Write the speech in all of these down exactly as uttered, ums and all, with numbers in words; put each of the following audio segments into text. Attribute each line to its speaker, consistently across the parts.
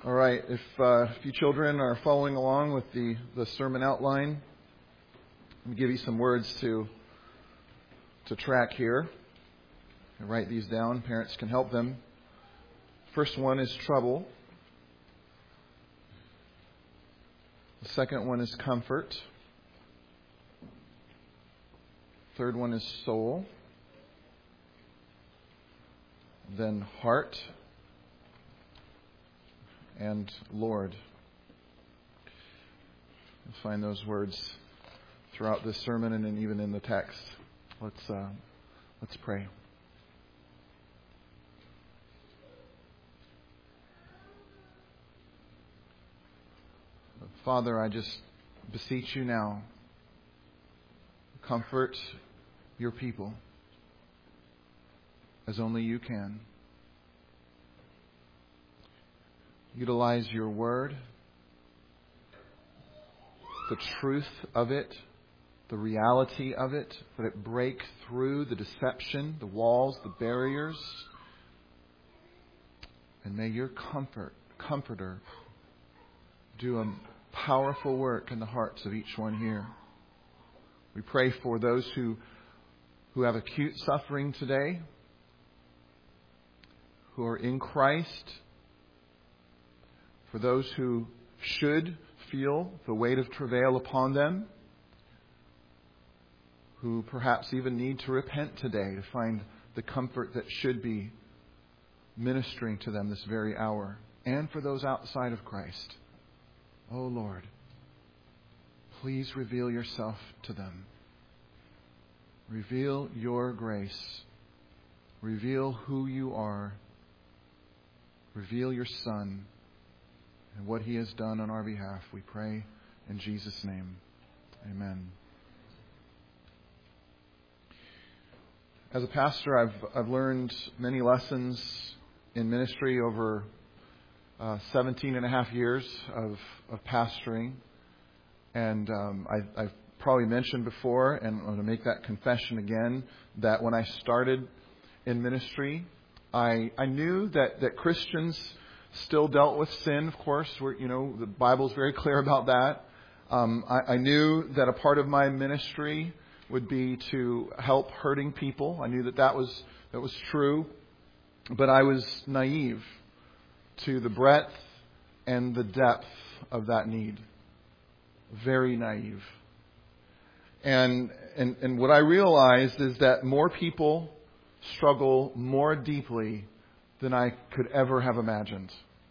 Speaker 1: All right, if, uh, if you children are following along with the, the sermon outline, let me give you some words to to track here. And write these down. Parents can help them. First one is trouble. The second one is comfort. Third one is soul. Then heart. And Lord. You'll find those words throughout this sermon and even in the text. Let's uh, let's pray. Father, I just beseech you now, comfort your people as only you can. Utilize your word, the truth of it, the reality of it, let it break through the deception, the walls, the barriers. And may your comfort, comforter, do a powerful work in the hearts of each one here. We pray for those who, who have acute suffering today, who are in Christ, for those who should feel the weight of travail upon them, who perhaps even need to repent today to find the comfort that should be ministering to them this very hour, and for those outside of Christ. Oh Lord, please reveal yourself to them. Reveal your grace. Reveal who you are. Reveal your Son and what He has done on our behalf. We pray in Jesus' name. Amen. As a pastor, I've I've learned many lessons in ministry over uh, seventeen and a half years of, of pastoring. And um, I, I've probably mentioned before, and I'm going to make that confession again, that when I started in ministry, I I knew that, that Christians still dealt with sin, of course. We're, you know, the Bible's very clear about that. Um, I, I knew that a part of my ministry would be to help hurting people. I knew that that was that was true, but I was naive to the breadth and the depth of that need. Very naive. And and and what I realized is that more people struggle more deeply than I could ever have imagined.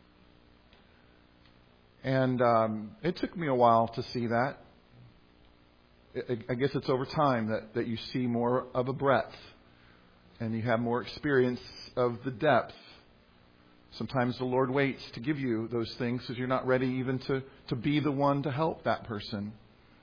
Speaker 1: And um, it took me a while to see that. I guess it's over time that, that you see more of a breadth and you have more experience of the depth. Sometimes the Lord waits to give you those things because you're not ready even to, to be the one to help that person.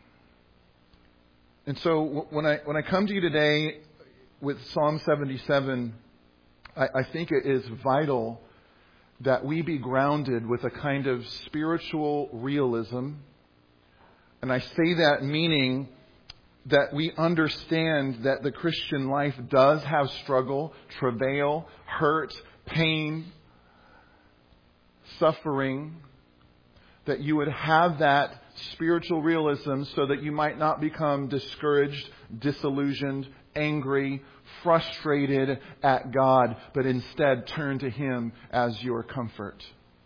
Speaker 1: And so when I when I come to you today with Psalm seventy-seven, I, I think it is vital that we be grounded with a kind of spiritual realism. And I say that meaning that we understand that the Christian life does have struggle, travail, hurt, pain, suffering, that you would have that spiritual realism so that you might not become discouraged, disillusioned, angry, frustrated at God, but instead turn to Him as your comfort,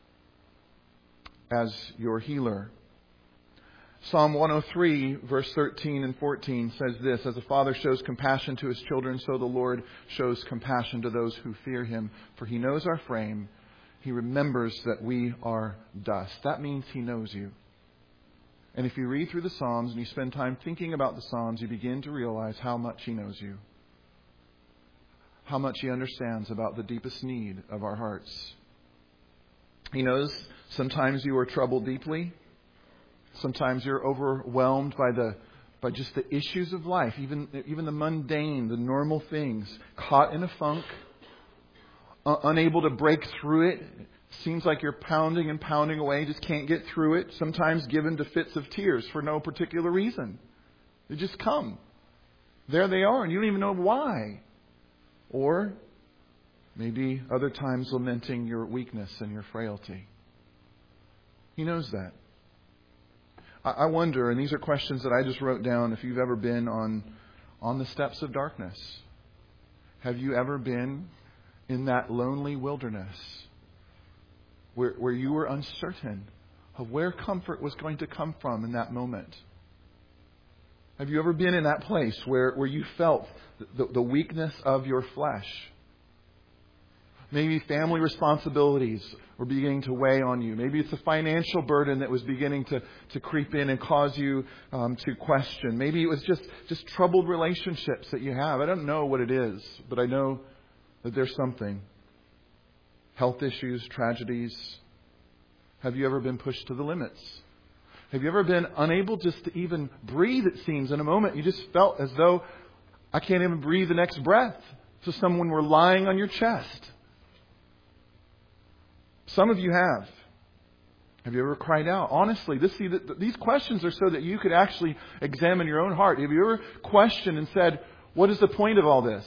Speaker 1: as your healer. Psalm one oh three, verse thirteen and fourteen says this: As a father shows compassion to his children, so the Lord shows compassion to those who fear Him. For He knows our frame. He remembers that we are dust. That means He knows you. And if you read through the Psalms and you spend time thinking about the Psalms, you begin to realize how much He knows you. How much He understands about the deepest need of our hearts. He knows sometimes you are troubled deeply. Sometimes you're overwhelmed by the by just the issues of life, even even the mundane, the normal things, caught in a funk, uh, unable to break through it. Seems like you're pounding and pounding away, just can't get through it. Sometimes given to fits of tears for no particular reason. They just come. There they are, and you don't even know why. Or maybe other times lamenting your weakness and your frailty. He knows that. I, I wonder, and these are questions that I just wrote down, if you've ever been on, on the steps of darkness. Have you ever been in that lonely wilderness where, where you were uncertain of where comfort was going to come from in that moment? Have you ever been in that place where, where you felt the, the weakness of your flesh? Maybe family responsibilities were beginning to weigh on you. Maybe it's a financial burden that was beginning to, to creep in and cause you um, to question. Maybe it was just, just troubled relationships that you have. I don't know what it is, but I know that there's something. Health issues, tragedies. Have you ever been pushed to the limits? Have you ever been unable just to even breathe, it seems, in a moment? You just felt as though, I can't even breathe the next breath. So someone were lying on your chest. Some of you have. Have you ever cried out? Honestly, this, see, these questions are so that you could actually examine your own heart. Have you ever questioned and said, what is the point of all this?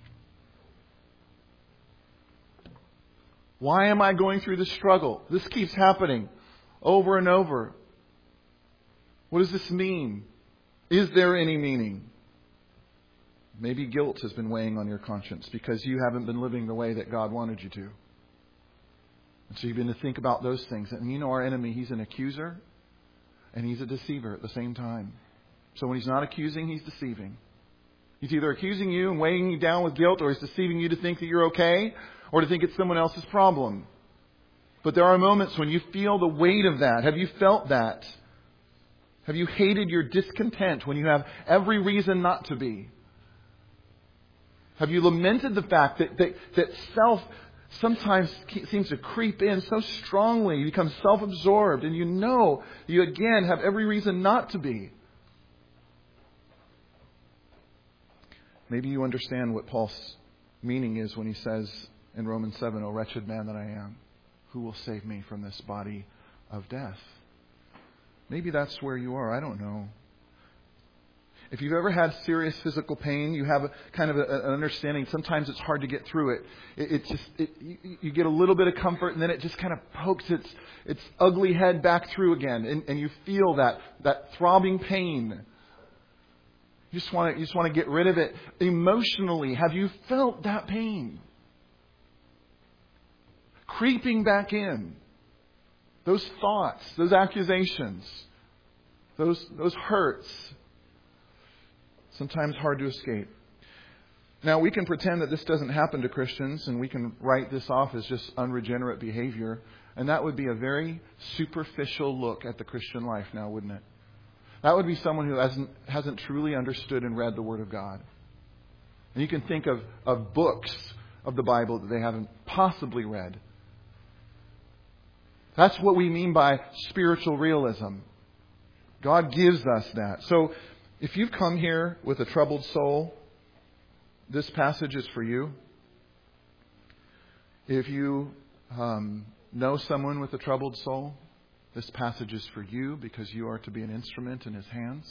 Speaker 1: Why am I going through this struggle? This keeps happening over and over. What does this mean? Is there any meaning? Maybe guilt has been weighing on your conscience because you haven't been living the way that God wanted you to. And so you've been to think about those things. And you know our enemy, he's an accuser and he's a deceiver at the same time. So when he's not accusing, he's deceiving. He's either accusing you and weighing you down with guilt, or he's deceiving you to think that you're okay, or to think it's someone else's problem. But there are moments when you feel the weight of that. Have you felt that? Have you hated your discontent when you have every reason not to be? Have you lamented the fact that, that, that self sometimes seems to creep in so strongly? You become self-absorbed and you know you again have every reason not to be. Maybe you understand what Paul's meaning is when he says in Romans seven, O wretched man that I am, who will save me from this body of death? Maybe that's where you are. I don't know. If you've ever had serious physical pain, you have a kind of a, an understanding. Sometimes it's hard to get through it. It, it just it, you, you get a little bit of comfort, and then it just kind of pokes its its ugly head back through again, and, and you feel that that throbbing pain. You just want to you just want to get rid of it emotionally. Have you felt that pain creeping back in? Those thoughts, those accusations, those those hurts. Sometimes hard to escape. Now, we can pretend that this doesn't happen to Christians, and we can write this off as just unregenerate behavior. And that would be a very superficial look at the Christian life now, wouldn't it? That would be someone who hasn't hasn't truly understood and read the Word of God. And you can think of, of books of the Bible that they haven't possibly read. That's what we mean by spiritual realism. God gives us that. So, if you've come here with a troubled soul, this passage is for you. If you um, know someone with a troubled soul, this passage is for you because you are to be an instrument in His hands.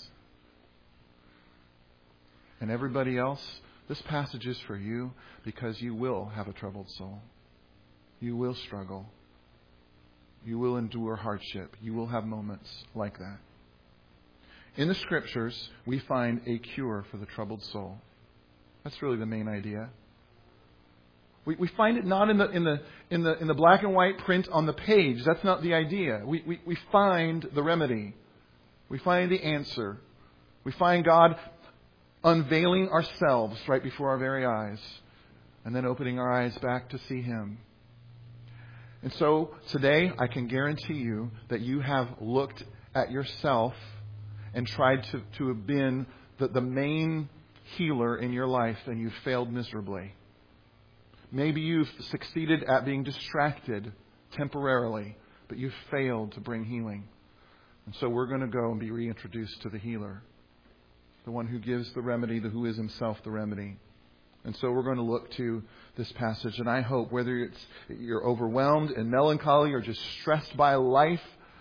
Speaker 1: And everybody else, this passage is for you because you will have a troubled soul. You will struggle. You will endure hardship. You will have moments like that. In the Scriptures, we find a cure for the troubled soul. That's really the main idea. We, we find it not in the in the in the in the black and white print on the page. That's not the idea. We, we we find the remedy. We find the answer. We find God unveiling ourselves right before our very eyes, and then opening our eyes back to see Him. And so today, I can guarantee you that you have looked at yourself and tried to, to have been the, the main healer in your life, and you've failed miserably. Maybe you've succeeded at being distracted temporarily, but you've failed to bring healing. And so we're going to go and be reintroduced to the healer, the one who gives the remedy, the who is Himself the remedy. And so we're going to look to this passage, and I hope whether it's you're overwhelmed and melancholy or just stressed by life,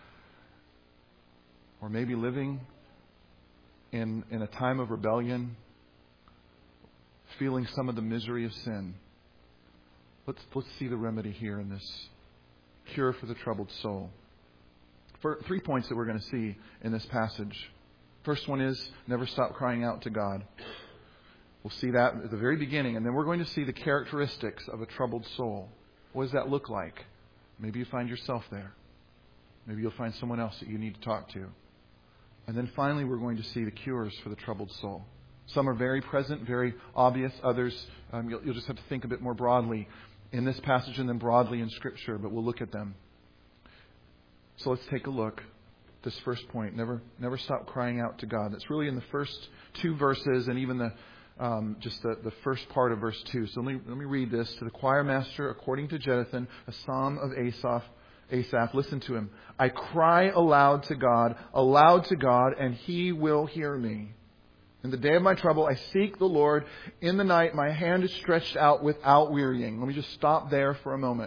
Speaker 1: or maybe living In, in a time of rebellion, feeling some of the misery of sin. Let's, let's see the remedy here in this cure for the troubled soul. For three points that we're going to see in this passage. First one is never stop crying out to God. We'll see that at the very beginning. And then we're going to see the characteristics of a troubled soul. What does that look like? Maybe you find yourself there. Maybe you'll find someone else that you need to talk to. And then finally, we're going to see the cures for the troubled soul. Some are very present, very obvious. Others, um, you'll, you'll just have to think a bit more broadly in this passage and then broadly in Scripture. But we'll look at them. So let's take a look. This first point, never never stop crying out to God. That's really in the first two verses and even the um, just the, the first part of verse two. So let me, let me read this. To the choir master, according to Jeduthun, a psalm of Asaph. Asaph, listen to him. I cry aloud to God, aloud to God, and He will hear me. In the day of my trouble, I seek the Lord. In the night, my hand is stretched out without wearying. Let me just stop there for a moment.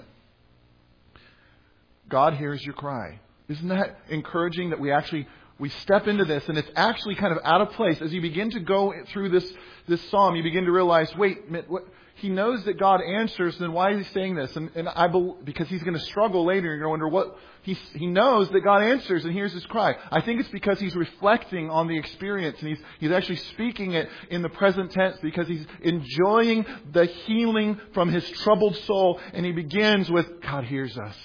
Speaker 1: God hears your cry. Isn't that encouraging that we actually, we step into this and it's actually kind of out of place. As you begin to go through this, this psalm, you begin to realize, wait, what, he knows that God answers, then why is he saying this? And, and I believe, because he's going to struggle later, you're going to wonder what, he, he knows that God answers and hears his cry. I think it's because he's reflecting on the experience and he's, he's actually speaking it in the present tense because he's enjoying the healing from his troubled soul, and he begins with, God hears us.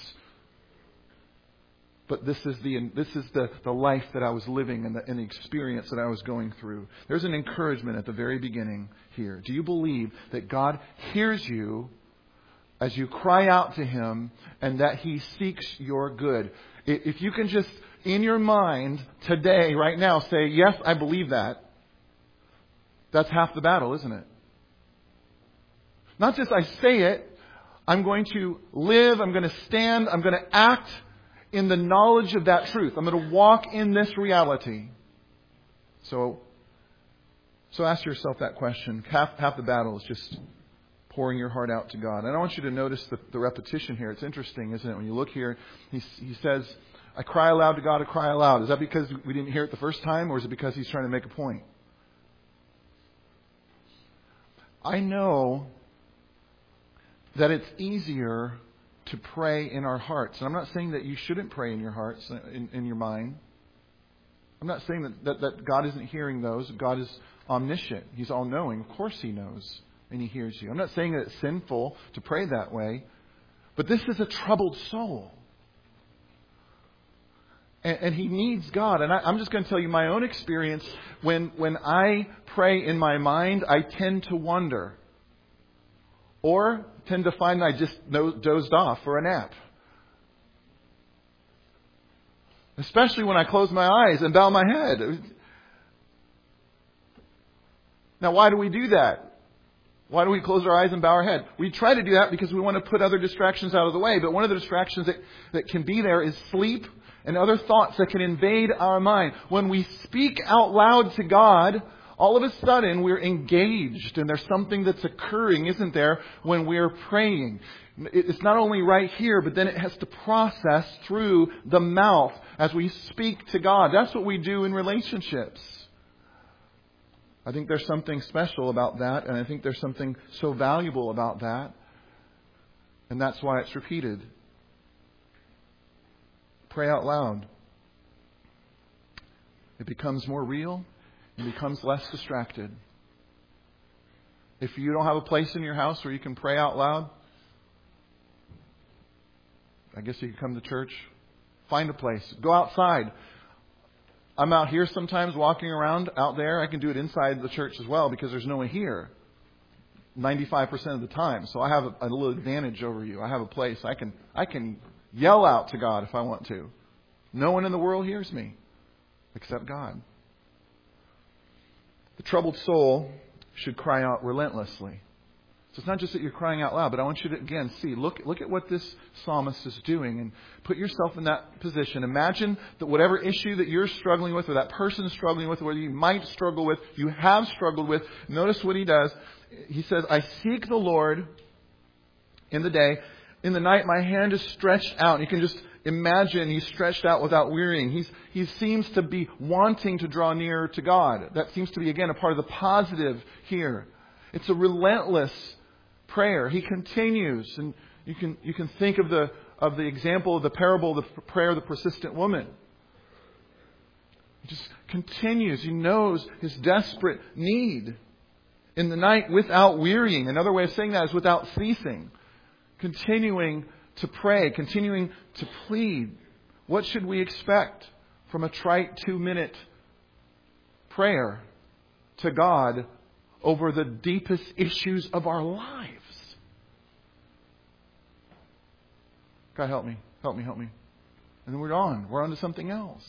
Speaker 1: But this is the this is the, the life that I was living and the, and the experience that I was going through. There's an encouragement at the very beginning here. Do you believe that God hears you as you cry out to Him and that He seeks your good? If you can just, in your mind, today, right now, say, yes, I believe that. That's half the battle, isn't it? Not just I say it. I'm going to live. I'm going to stand. I'm going to act in the knowledge of that truth. I'm going to walk in this reality. So, so ask yourself that question. Half, half the battle is just pouring your heart out to God. And I want you to notice the, the repetition here. It's interesting, isn't it? When you look here, he, he says, I cry aloud to God, I cry aloud. Is that because we didn't hear it the first time, or is it because he's trying to make a point? I know that it's easier to pray in our hearts. And I'm not saying that you shouldn't pray in your hearts, in, in your mind. I'm not saying that, that, that God isn't hearing those. God is omniscient. He's all-knowing. Of course He knows and He hears you. I'm not saying that it's sinful to pray that way. But this is a troubled soul. And, and he needs God. And I, I'm just going to tell you my own experience. When, when I pray in my mind, I tend to wonder. Or tend to find I just dozed off for a nap. Especially when I close my eyes and bow my head. Now, why do we do that? Why do we close our eyes and bow our head? We try to do that because we want to put other distractions out of the way. But one of the distractions that, that can be there is sleep and other thoughts that can invade our mind. When we speak out loud to God, all of a sudden, we're engaged, and there's something that's occurring, isn't there, when we're praying. It's not only right here, but then it has to process through the mouth as we speak to God. That's what we do in relationships. I think there's something special about that, and I think there's something so valuable about that, and that's why it's repeated. Pray out loud. It becomes more real. It becomes less distracted. If you don't have a place in your house where you can pray out loud, I guess you can come to church. Find a place. Go outside. I'm out here sometimes walking around out there. I can do it inside the church as well because there's no one here ninety-five percent of the time. So I have a, a little advantage over you. I have a place. I can, I can yell out to God if I want to. No one in the world hears me except God. The troubled soul should cry out relentlessly. So it's not just that you're crying out loud, but I want you to, again, see, look, look at what this psalmist is doing and put yourself in that position. Imagine that whatever issue that you're struggling with or that person is struggling with, or you might struggle with, you have struggled with. Notice what he does. He says, I seek the Lord in the day. In the night, my hand is stretched out. You can just imagine he's stretched out without wearying. He's, he seems to be wanting to draw nearer to God. That seems to be, again, a part of the positive here. It's a relentless prayer. He continues, and you can you can think of the of the example of the parable of the prayer of the persistent woman. He just continues. He knows his desperate need. In the night without wearying. Another way of saying that is without ceasing. Continuing to pray. Continuing to plead. What should we expect from a trite two-minute prayer to God over the deepest issues of our lives? God, help me. Help me, help me. And then we're on. We're on to something else.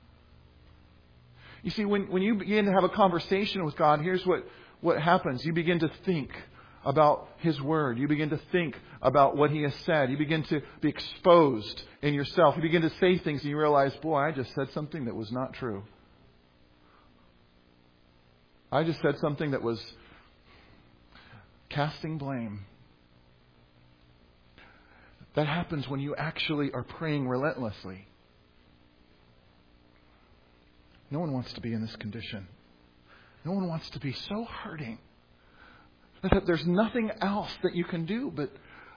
Speaker 1: You see, when, when you begin to have a conversation with God, here's what, what happens. You begin to think about His Word. You begin to think about what He has said. You begin to be exposed in yourself. You begin to say things and you realize, boy, I just said something that was not true. I just said something that was casting blame. That happens when you actually are praying relentlessly. No one wants to be in this condition. No one wants to be so hurting that there's nothing else that you can do, but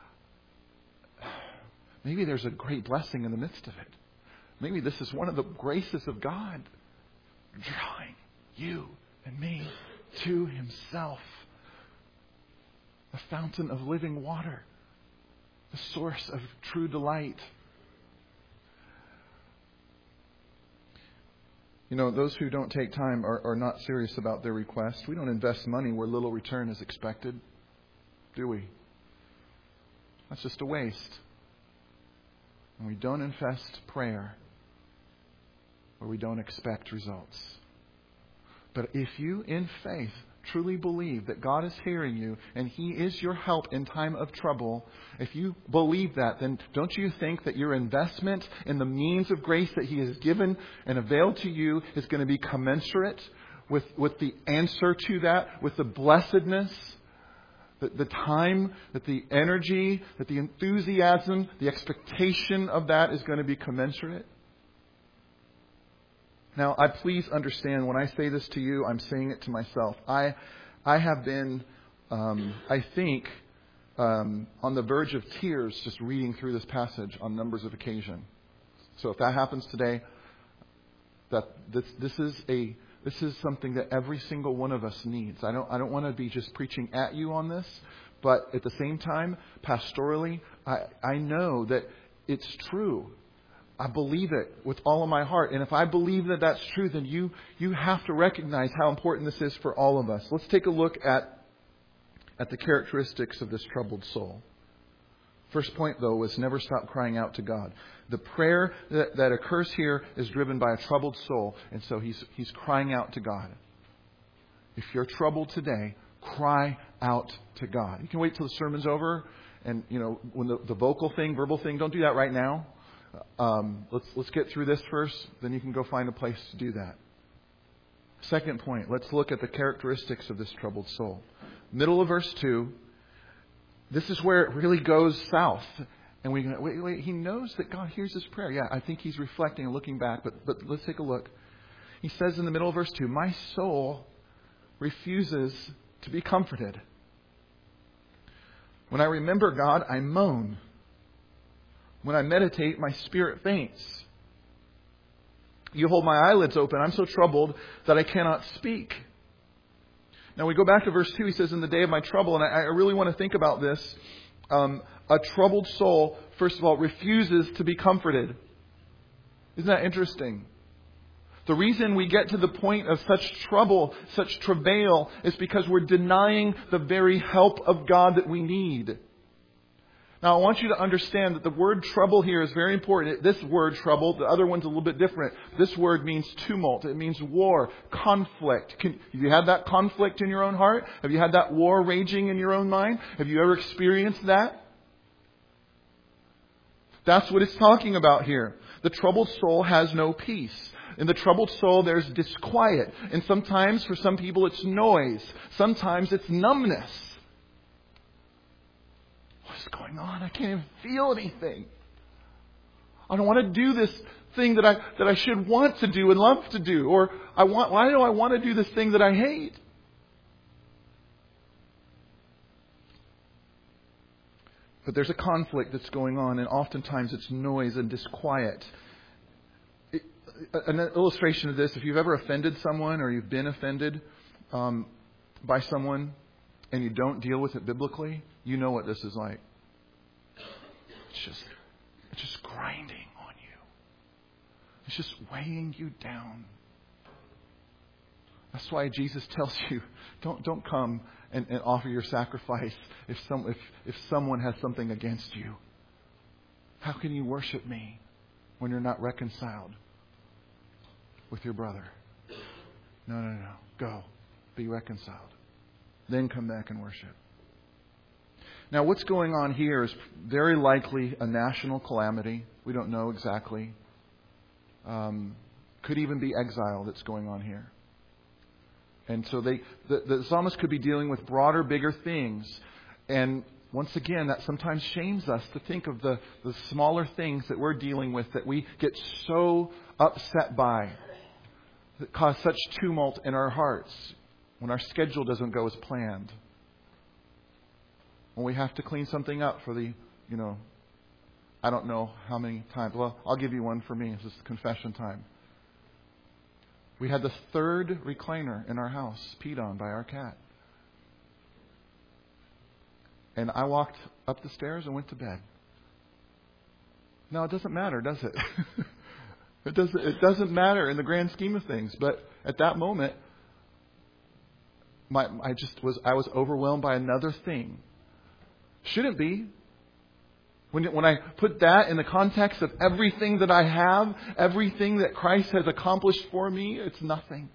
Speaker 1: maybe there's a great blessing in the midst of it. Maybe this is one of the graces of God drawing you and me to Himself. The fountain of living water. The source of true delight. You know, those who don't take time are, are not serious about their request. We don't invest money where little return is expected, do we? That's just a waste. And we don't invest prayer where we don't expect results. But if you, in faith, truly believe that God is hearing you and He is your help in time of trouble, if you believe that, then don't you think that your investment in the means of grace that He has given and availed to you is going to be commensurate with, with the answer to that, with the blessedness, the, the time, that the energy, that the enthusiasm, the expectation of that is going to be commensurate? Now, I please understand when I say this to you, I'm saying it to myself. I, I have been, um, I think, um, on the verge of tears just reading through this passage on numbers of occasion. So if that happens today, that this, this is a this is something that every single one of us needs. I don't I don't want to be just preaching at you on this, but at the same time, pastorally, I I know that it's true. I believe it with all of my heart. And if I believe that that's true, then you, you have to recognize how important this is for all of us. Let's take a look at, at the characteristics of this troubled soul. First point, though, was never stop crying out to God. The prayer that, that occurs here is driven by a troubled soul. And so he's, he's crying out to God. If you're troubled today, cry out to God. You can wait till the sermon's over. And, you know, when the, the vocal thing, verbal thing, don't do that right now. Um, let's let's get through this first, then you can go find a place to do that. Second point, let's look at the characteristics of this troubled soul. Middle of verse two, this is where it really goes south. And we go, wait, wait, he knows that God hears his prayer. Yeah, I think he's reflecting and looking back, but but let's take a look. He says in the middle of verse two, my soul refuses to be comforted. When I remember God, I moan. When I meditate, my spirit faints. You hold my eyelids open. I'm so troubled that I cannot speak. Now we go back to verse two. He says, in the day of my trouble, and I, I really want to think about this. Um, a troubled soul, first of all, refuses to be comforted. Isn't that interesting? The reason we get to the point of such trouble, such travail, is because we're denying the very help of God that we need. Now, I want you to understand that the word trouble here is very important. This word trouble, the other one's a little bit different. This word means tumult. It means war, conflict. Can, have you had that conflict in your own heart? Have you had that war raging in your own mind? Have you ever experienced that? That's what it's talking about here. The troubled soul has no peace. In the troubled soul, there's disquiet. And sometimes, for some people, it's noise. Sometimes it's numbness. What's going on? I can't even feel anything. I don't want to do this thing that I that I should want to do and love to do. Or I want why do I want to do this thing that I hate? But there's a conflict that's going on, and oftentimes it's noise and disquiet. It, an illustration of this, if you've ever offended someone or you've been offended um, by someone and you don't deal with it biblically, you know what this is like. It's just, it's just grinding on you. It's just weighing you down. That's why Jesus tells you, don't don't come and, and offer your sacrifice if some if, if someone has something against you. How can you worship me when you're not reconciled with your brother? No, no, no. Go. Be reconciled. Then come back and worship. Now, what's going on here is very likely a national calamity. We don't know exactly. Um, could even be exile that's going on here. And so they, the, the psalmist could be dealing with broader, bigger things. And once again, that sometimes shames us to think of the, the smaller things that we're dealing with that we get so upset by, that cause such tumult in our hearts when our schedule doesn't go as planned. When we have to clean something up for the, you know, I don't know how many times. Well, I'll give you one for me. This is confession time. We had the third recliner in our house peed on by our cat. And I walked up the stairs and went to bed. Now, it doesn't matter, does it? it doesn't it doesn't matter in the grand scheme of things. But at that moment, my I just was I was overwhelmed by another thing. Shouldn't be. When, when I put that in the context of everything that I have, everything that Christ has accomplished for me, it's nothing.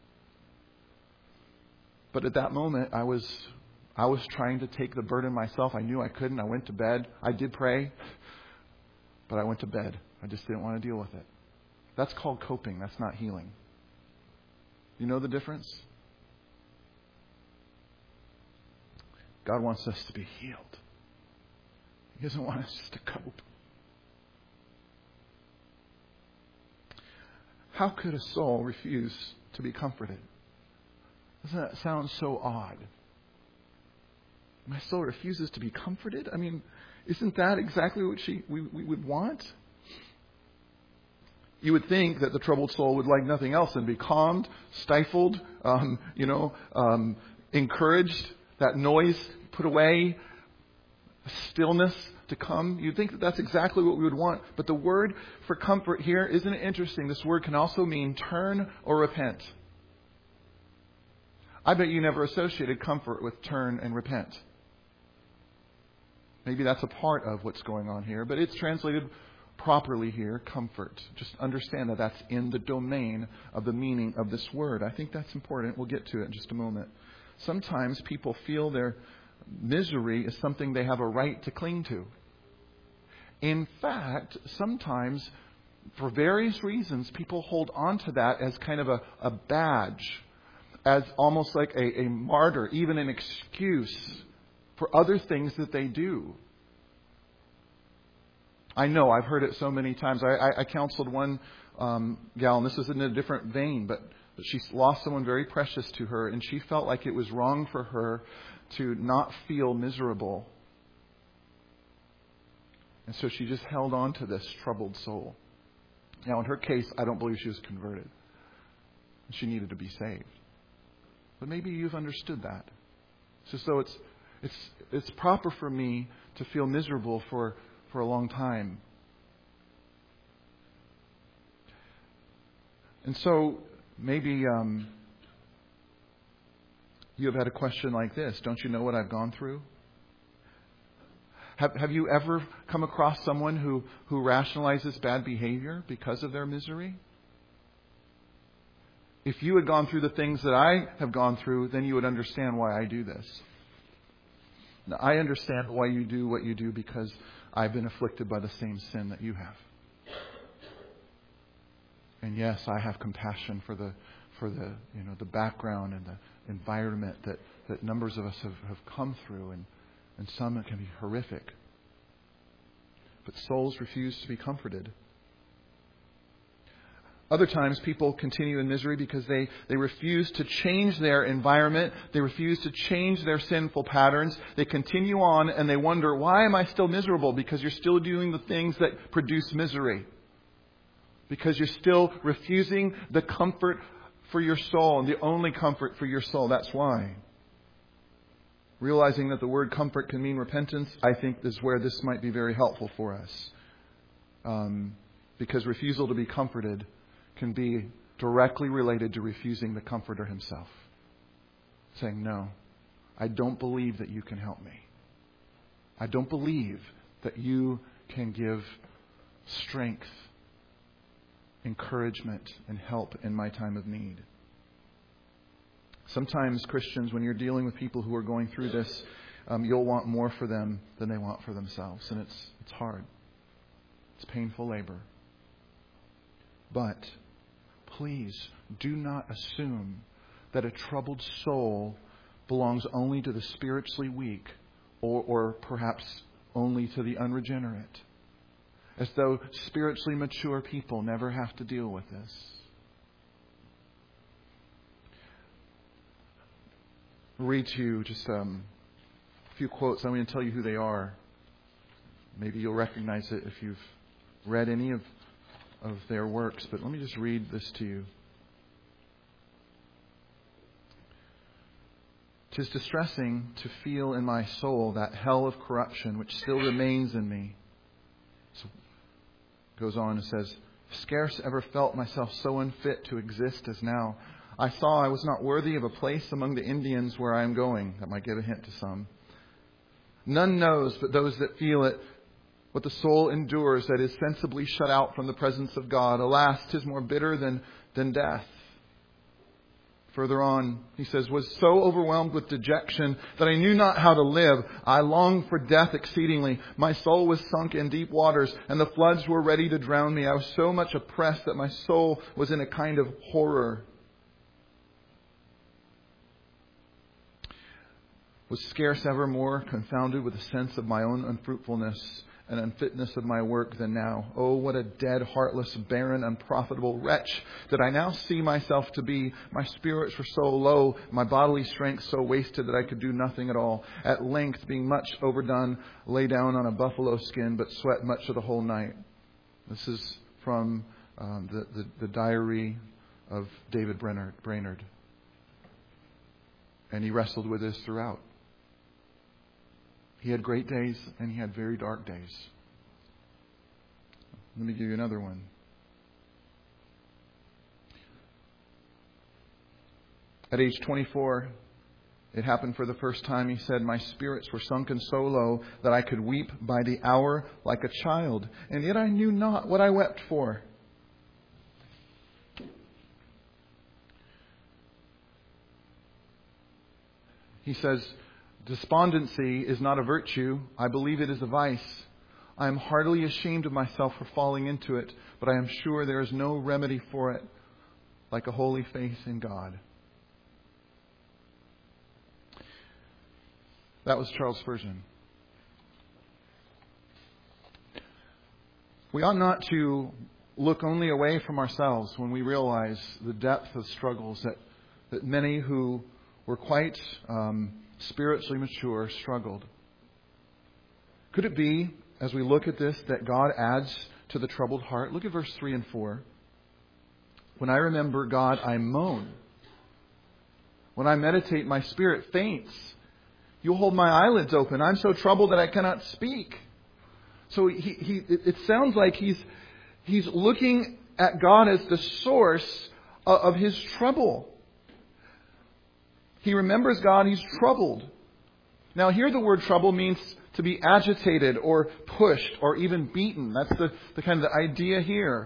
Speaker 1: But at that moment, I was I was trying to take the burden myself. I knew I couldn't. I went to bed. I did pray, but I went to bed. I just didn't want to deal with it. That's called coping. That's not healing. You know the difference? God wants us to be healed. He doesn't want us just to cope. How could a soul refuse to be comforted? Doesn't that sound so odd? My soul refuses to be comforted? I mean, isn't that exactly what she we, we would want? You would think that the troubled soul would like nothing else than be calmed, stifled, um, you know, um, encouraged, that noise put away, stillness to come. You'd think that that's exactly what we would want. But the word for comfort here, isn't it interesting? This word can also mean turn or repent. I bet you never associated comfort with turn and repent. Maybe that's a part of what's going on here, but it's translated properly here, comfort. Just understand that that's in the domain of the meaning of this word. I think that's important. We'll get to it in just a moment. Sometimes people feel their misery is something they have a right to cling to. In fact, sometimes, for various reasons, people hold on to that as kind of a, a badge, as almost like a, a martyr, even an excuse for other things that they do. I know, I've heard it so many times. I, I, I counseled one um, gal, and this is in a different vein, but, but she lost someone very precious to her, and she felt like it was wrong for her to not feel miserable. And so she just held on to this troubled soul. Now, in her case, I don't believe she was converted. She needed to be saved. But maybe you've understood that. It's just though it's it's it's proper for me to feel miserable for, for a long time. And so maybe um, you have had a question like this. Don't you know what I've gone through? Have Have you ever come across someone who, who rationalizes bad behavior because of their misery? If you had gone through the things that I have gone through, then you would understand why I do this. Now, I understand why you do what you do because I've been afflicted by the same sin that you have. And yes, I have compassion for the for the you know the background and the environment that, that numbers of us have, have come through, and, and some it can be horrific. But souls refuse to be comforted. Other times people continue in misery because they, they refuse to change their environment. They refuse to change their sinful patterns. They continue on and they wonder, why am I still miserable? Because you're still doing the things that produce misery. Because you're still refusing the comfort for your soul, and the only comfort for your soul. That's why. Realizing that the word comfort can mean repentance, I think is where this might be very helpful for us. Um, because refusal to be comforted can be directly related to refusing the Comforter Himself. Saying, no, I don't believe that you can help me. I don't believe that you can give strength, encouragement, and help in my time of need. Sometimes Christians, when you're dealing with people who are going through this, um, you'll want more for them than they want for themselves. And it's it's hard. It's painful labor. But please do not assume that a troubled soul belongs only to the spiritually weak or, or perhaps only to the unregenerate. As though spiritually mature people never have to deal with this. I'll read to you just um, a few quotes. I'm going to tell you who they are. Maybe you'll recognize it if you've read any of, of their works. But let me just read this to you. "'Tis distressing to feel in my soul that hell of corruption which still remains in me." So goes on and says, "Scarce ever felt myself so unfit to exist as now. I saw I was not worthy of a place among the Indians where I am going." That might give a hint to some. "None knows but those that feel it, what the soul endures that is sensibly shut out from the presence of God. Alas, 'tis more bitter than, than death." Further on, he says, "Was so overwhelmed with dejection that I knew not how to live. I longed for death exceedingly. My soul was sunk in deep waters, and the floods were ready to drown me. I was so much oppressed that my soul was in a kind of horror. Was scarce ever more confounded with a sense of my own unfruitfulness and unfitness of my work than now. Oh, what a dead, heartless, barren, unprofitable wretch did I now see myself to be. My spirits were so low, my bodily strength so wasted that I could do nothing at all. At length, being much overdone, lay down on a buffalo skin, but sweat much of the whole night." This is from um, the, the, the diary of David Brainerd, Brainerd. And he wrestled with this throughout. He had great days and he had very dark days. Let me give you another one. At age twenty-four, it happened for the first time. He said, "My spirits were sunken so low that I could weep by the hour like a child, and yet I knew not what I wept for." He says, "Despondency is not a virtue. I believe it is a vice. I am heartily ashamed of myself for falling into it, but I am sure there is no remedy for it like a holy faith in God." That was Charles Spurgeon. We ought not to look only away from ourselves when we realize the depth of struggles that, that many who were quite um, spiritually mature struggled. Could it be, as we look at this, that God adds to the troubled heart? Look at verse three and four. "When I remember God, I moan. When I meditate, my spirit faints. You hold my eyelids open. I'm so troubled that I cannot speak." So he, he, it sounds like he's, he's looking at God as the source of his trouble. He remembers God, he's troubled. Now here the word trouble means to be agitated or pushed or even beaten. That's the, the kind of the idea here.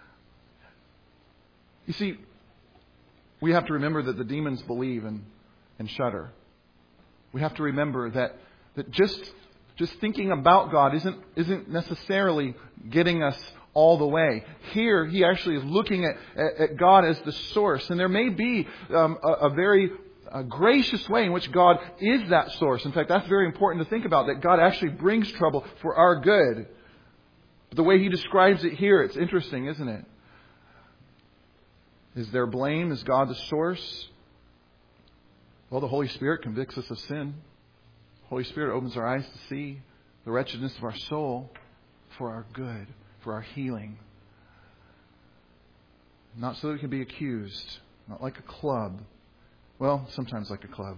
Speaker 1: You see, we have to remember that the demons believe and, and shudder. We have to remember that, that just, just thinking about God isn't, isn't necessarily getting us all the way. Here, he actually is looking at, at, at God as the source. And there may be um, a, a very a gracious way in which God is that source. In fact, that's very important to think about, that God actually brings trouble for our good. But the way he describes it here, it's interesting, isn't it? Is there blame? Is God the source? Well, the Holy Spirit convicts us of sin. The Holy Spirit opens our eyes to see the wretchedness of our soul for our good, for our healing. Not so that we can be accused. Not like a club. Well, sometimes like a club.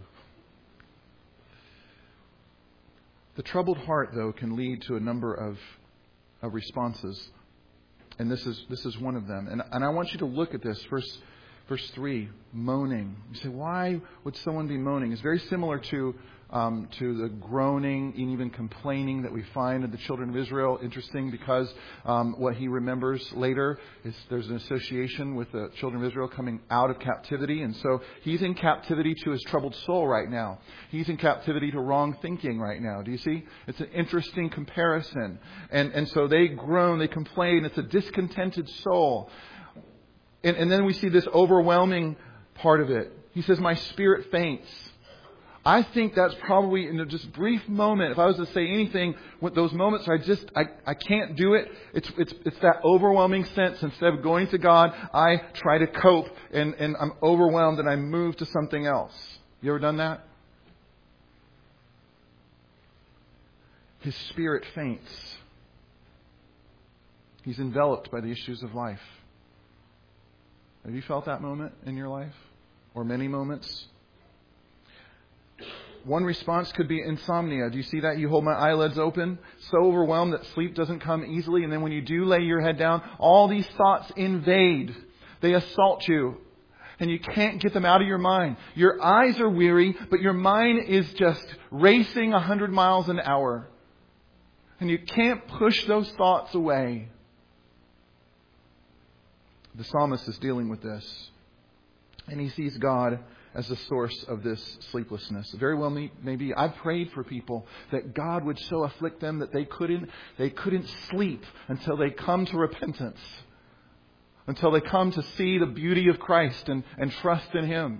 Speaker 1: The troubled heart, though, can lead to a number of, of responses. And this is this is one of them. And, and I want you to look at this. Verse, verse three, moaning. You say, why would someone be moaning? It's very similar to um, to the groaning and even complaining that we find in the children of Israel. Interesting because um, what he remembers later is there's an association with the children of Israel coming out of captivity. And so he's in captivity to his troubled soul right now. He's in captivity to wrong thinking right now. Do you see? It's an interesting comparison. And, and so they groan, they complain. It's a discontented soul. And, and then we see this overwhelming part of it. He says, my spirit faints. I think that's probably in a just brief moment. If I was to say anything with those moments, I just, I, I can't do it. It's, it's, it's that overwhelming sense. Instead of going to God, I try to cope and, and I'm overwhelmed and I move to something else. You ever done that? His spirit faints. He's enveloped by the issues of life. Have you felt that moment in your life? Or many moments? One response could be insomnia. Do you see that? You hold my eyelids open, so overwhelmed that sleep doesn't come easily. And then when you do lay your head down, all these thoughts invade. They assault you. And you can't get them out of your mind. Your eyes are weary, but your mind is just racing one hundred miles an hour. And you can't push those thoughts away. The psalmist is dealing with this. And he sees God as the source of this sleeplessness. Very well, maybe I've prayed for people that God would so afflict them that they couldn't, they couldn't sleep until they come to repentance. Until they come to see the beauty of Christ and, and trust in Him.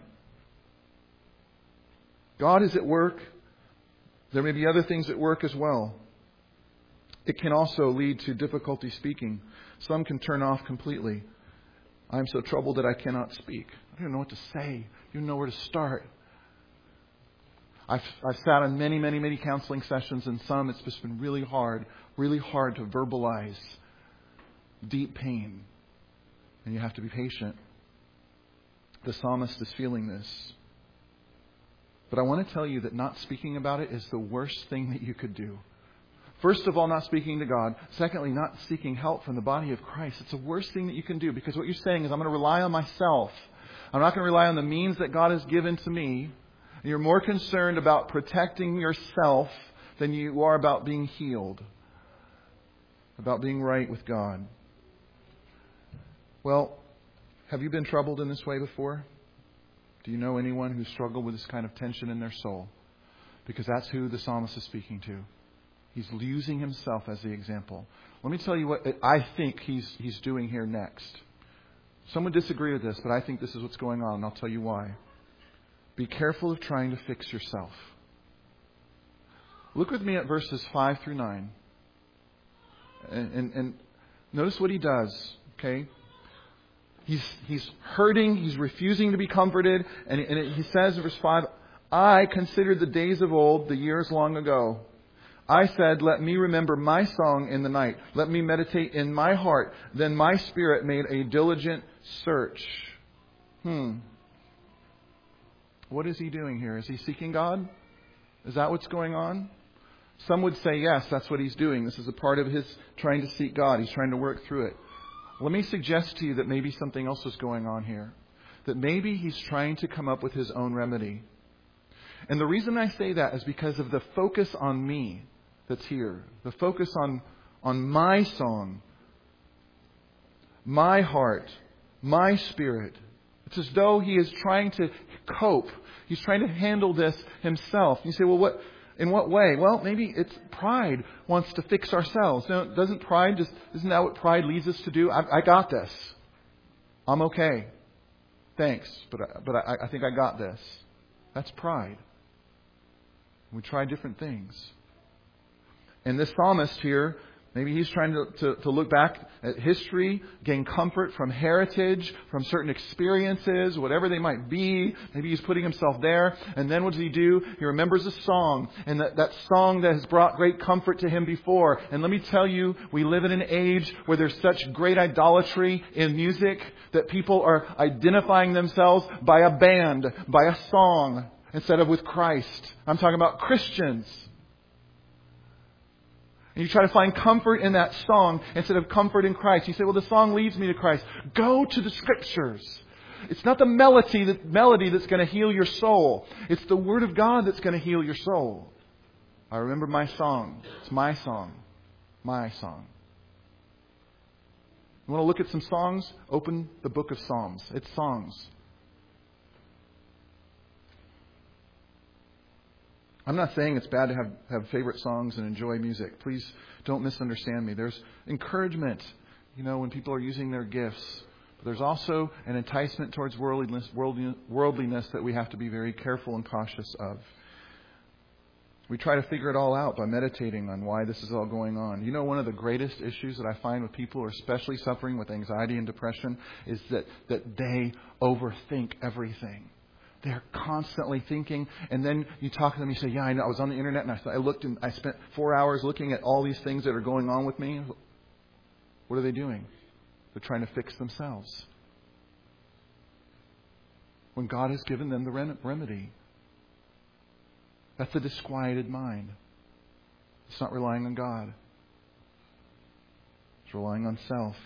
Speaker 1: God is at work. There may be other things at work as well. It can also lead to difficulty speaking. Some can turn off completely. I'm so troubled that I cannot speak. I don't even know what to say. I don't even know where to start. I've, I've sat in many, many, many counseling sessions, and some it's just been really hard, really hard to verbalize deep pain. And you have to be patient. The psalmist is feeling this. But I want to tell you that not speaking about it is the worst thing that you could do. First of all, not speaking to God. Secondly, not seeking help from the body of Christ. It's the worst thing that you can do, because what you're saying is, I'm going to rely on myself. I'm not going to rely on the means that God has given to me. And you're more concerned about protecting yourself than you are about being healed, about being right with God. Well, have you been troubled in this way before? Do you know anyone who's struggled with this kind of tension in their soul? Because that's who the psalmist is speaking to. He's using himself as the example. Let me tell you what I think he's he's doing here next. Some would disagree with this, but I think this is what's going on, and I'll tell you why. Be careful of trying to fix yourself. Look with me at verses five through nine. And, and, and notice what he does, okay? He's he's hurting, he's refusing to be comforted, and, and it, he says in verse five, I considered the days of old, the years long ago. I said, let me remember my song in the night. Let me meditate in my heart. Then my spirit made a diligent search. Hmm. What is he doing here? Is he seeking God? Is that what's going on? Some would say, yes, that's what he's doing. This is a part of his trying to seek God. He's trying to work through it. Let me suggest to you that maybe something else is going on here. That maybe he's trying to come up with his own remedy. And the reason I say that is because of the focus on me that's here. The focus on, on my song, my heart, my spirit. It's as though he is trying to cope. He's trying to handle this himself. You say, well, what? In what way? Well, maybe it's pride wants to fix ourselves. No, doesn't pride just, isn't that what pride leads us to do? I, I got this. I'm okay. Thanks, but I, but I, I think I got this. That's pride. We try different things. And this psalmist here Maybe he's trying to, to, to look back at history, gain comfort from heritage, from certain experiences, whatever they might be. Maybe he's putting himself there. And then what does he do? He remembers a song, and that, that song that has brought great comfort to him before. And let me tell you, we live in an age where there's such great idolatry in music that people are identifying themselves by a band, by a song, instead of with Christ. I'm talking about Christians. And you try to find comfort in that song instead of comfort in Christ. You say, well, the song leads me to Christ. Go to the Scriptures. It's not the melody, the melody that's going to heal your soul. It's the Word of God that's going to heal your soul. I remember my song. It's my song. My song. You want to look at some songs? Open the book of Psalms. It's songs. I'm not saying it's bad to have, have favorite songs and enjoy music. Please don't misunderstand me. There's encouragement, you know, when people are using their gifts. But there's also an enticement towards worldliness, worldliness that we have to be very careful and cautious of. We try to figure it all out by meditating on why this is all going on. You know, one of the greatest issues that I find with people who are especially suffering with anxiety and depression is that, that they overthink everything. They're constantly thinking, and then you talk to them, you say, yeah, I know, I was on the internet and I, I looked and I spent four hours looking at all these things that are going on with me. What are they doing? They're trying to fix themselves. When God has given them the remedy. That's a disquieted mind. It's not relying on God. It's relying on self.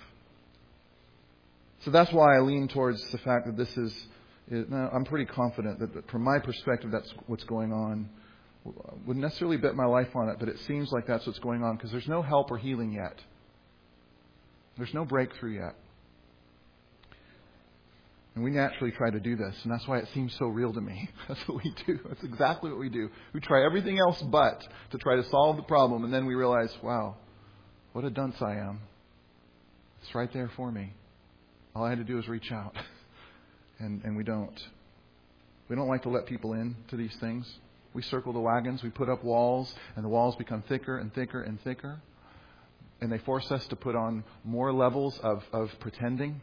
Speaker 1: So that's why I lean towards the fact that this is It, no, I'm pretty confident that from my perspective, that's what's going on. I wouldn't necessarily bet my life on it, but it seems like that's what's going on because there's no help or healing yet. There's no breakthrough yet. And we naturally try to do this, and that's why it seems so real to me. That's what we do. That's exactly what we do. We try everything else but to try to solve the problem, and then we realize, wow, what a dunce I am. It's right there for me. All I had to do was reach out. And, and we don't. We don't like to let people in to these things. We circle the wagons. We put up walls. And the walls become thicker and thicker and thicker. And they force us to put on more levels of, of pretending.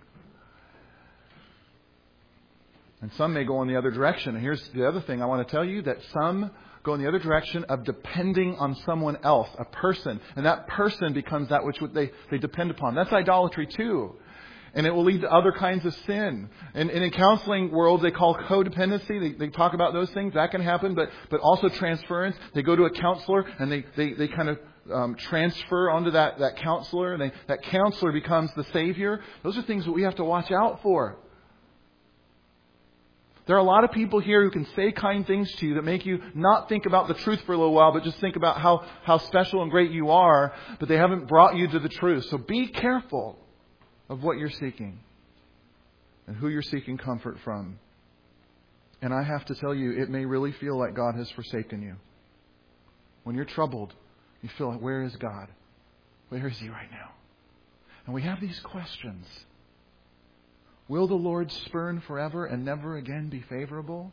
Speaker 1: And some may go in the other direction. And here's the other thing I want to tell you. That some go in the other direction of depending on someone else. A person. And that person becomes that which they, they depend upon. That's idolatry too. And it will lead to other kinds of sin. And, and in counseling world, they call codependency. They, they talk about those things. That can happen. But but also transference. They go to a counselor and they, they, they kind of um, transfer onto that, that counselor. And they, that counselor becomes the savior. Those are things that we have to watch out for. There are a lot of people here who can say kind things to you that make you not think about the truth for a little while, but just think about how, how special and great you are. But they haven't brought you to the truth. So be careful of what you're seeking and who you're seeking comfort from. And I have to tell you, it may really feel like God has forsaken you. When you're troubled, you feel like, where is God? Where is He right now? And we have these questions. Will the Lord spurn forever and never again be favorable?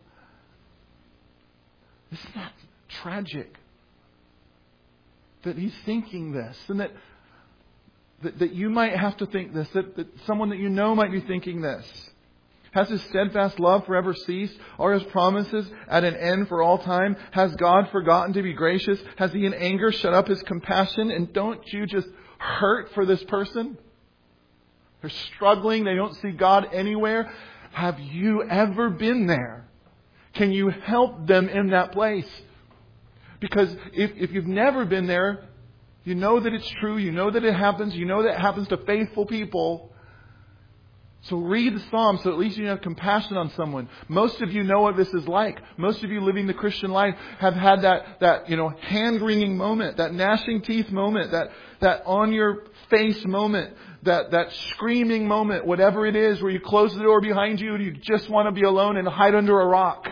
Speaker 1: Isn't that tragic? That He's thinking this, and that That, that you might have to think this, that, that someone that you know might be thinking this. Has His steadfast love forever ceased? Are His promises at an end for all time? Has God forgotten to be gracious? Has He in anger shut up His compassion? And don't you just hurt for this person? They're struggling. They don't see God anywhere. Have you ever been there? Can you help them in that place? Because if, if you've never been there, you know that it's true. You know that it happens. You know that it happens to faithful people. So read the Psalms so at least you have compassion on someone. Most of you know what this is like. Most of you living the Christian life have had that, that you know, hand-wringing moment, that gnashing teeth moment, that, that on-your-face moment, that, that screaming moment, whatever it is, where you close the door behind you and you just want to be alone and hide under a rock.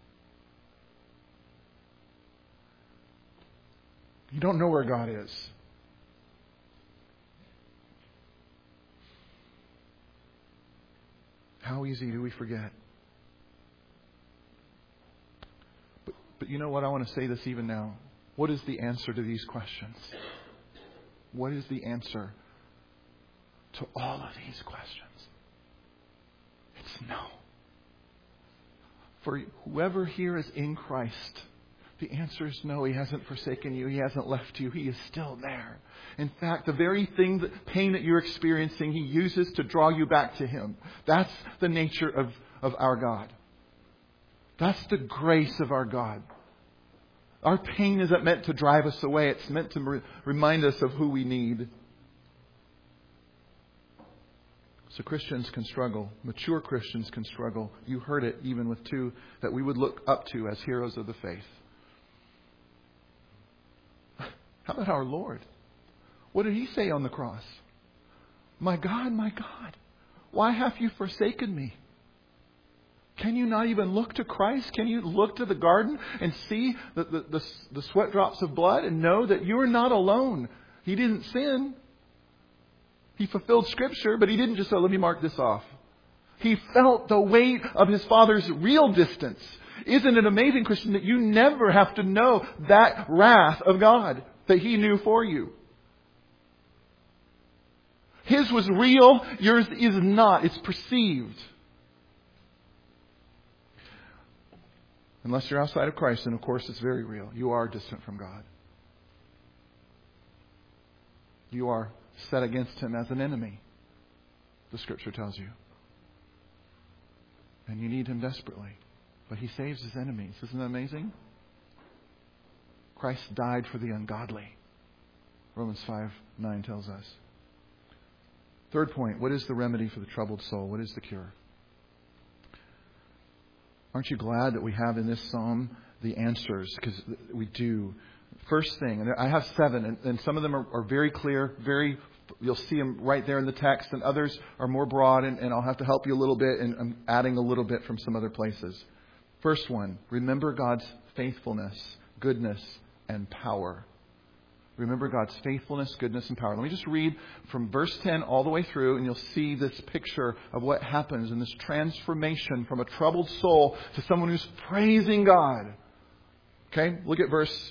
Speaker 1: You don't know where God is. How easy do we forget? But, but you know what? I want to say this even now. What is the answer to these questions? What is the answer to all of these questions? It's no. For whoever here is in Christ, the answer is no. He hasn't forsaken you. He hasn't left you. He is still there. In fact, the very thing, that pain that you're experiencing, He uses to draw you back to Him. That's the nature of, of our God. That's the grace of our God. Our pain isn't meant to drive us away. It's meant to re- remind us of who we need. So Christians can struggle. Mature Christians can struggle. You heard it even with two that we would look up to as heroes of the faith. How about our Lord? What did He say on the cross? My God, my God, why have you forsaken me? Can you not even look to Christ? Can you look to the garden and see the, the, the, the sweat drops of blood and know that you are not alone? He didn't sin. He fulfilled Scripture, but He didn't just say, let me mark this off. He felt the weight of His Father's real distance. Isn't it amazing, Christian, that you never have to know that wrath of God that He knew for you? His was real, yours is not. It's perceived. Unless you're outside of Christ, then of course it's very real. You are distant from God. You are set against Him as an enemy, the Scripture tells you. And you need Him desperately. But He saves His enemies. Isn't that amazing? Christ died for the ungodly. Romans five nine tells us. Third point, what is the remedy for the troubled soul? What is the cure? Aren't you glad that we have in this psalm the answers? Because we do. First thing, and I have seven, and, and some of them are, are very clear, very, you'll see them right there in the text, and others are more broad, and, and I'll have to help you a little bit, and I'm adding a little bit from some other places. First one, remember God's faithfulness, goodness, and power. Remember God's faithfulness, goodness, and power. Let me just read from verse ten all the way through, and you'll see this picture of what happens in this transformation from a troubled soul to someone who's praising God. Okay, look at verse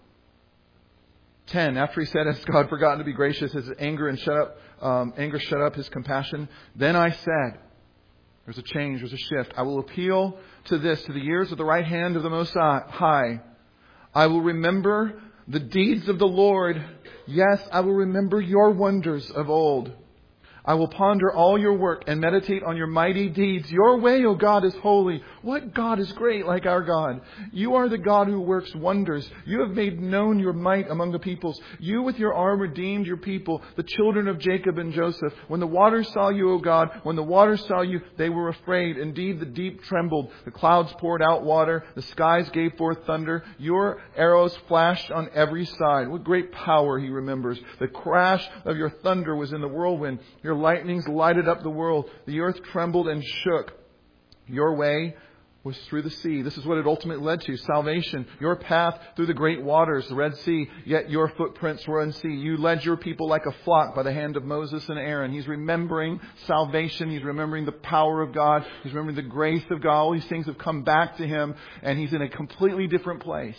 Speaker 1: ten. After he said, "Has God forgotten to be gracious? His anger and shut up, um, anger shut up His compassion?" Then I said, "There's a change. There's a shift. I will appeal to this, to the ears of the right hand of the Most High. I will remember the deeds of the Lord. Yes, I will remember your wonders of old. I will ponder all your work and meditate on your mighty deeds. Your way, O God, is holy. What God is great like our God? You are the God who works wonders. You have made known your might among the peoples. You with your arm redeemed your people, the children of Jacob and Joseph. When the waters saw you, O God, when the waters saw you, they were afraid. Indeed, the deep trembled. The clouds poured out water. The skies gave forth thunder. Your arrows flashed on every side. What great power He remembers. The crash of your thunder was in the whirlwind. Your lightnings lighted up the world. The earth trembled and shook. Your way was through the sea. This is what it ultimately led to. Salvation. Your path through the great waters, the Red Sea. Yet your footprints were unseen. You led your people like a flock by the hand of Moses and Aaron. He's remembering salvation. He's remembering the power of God. He's remembering the grace of God. All these things have come back to him. And he's in a completely different place.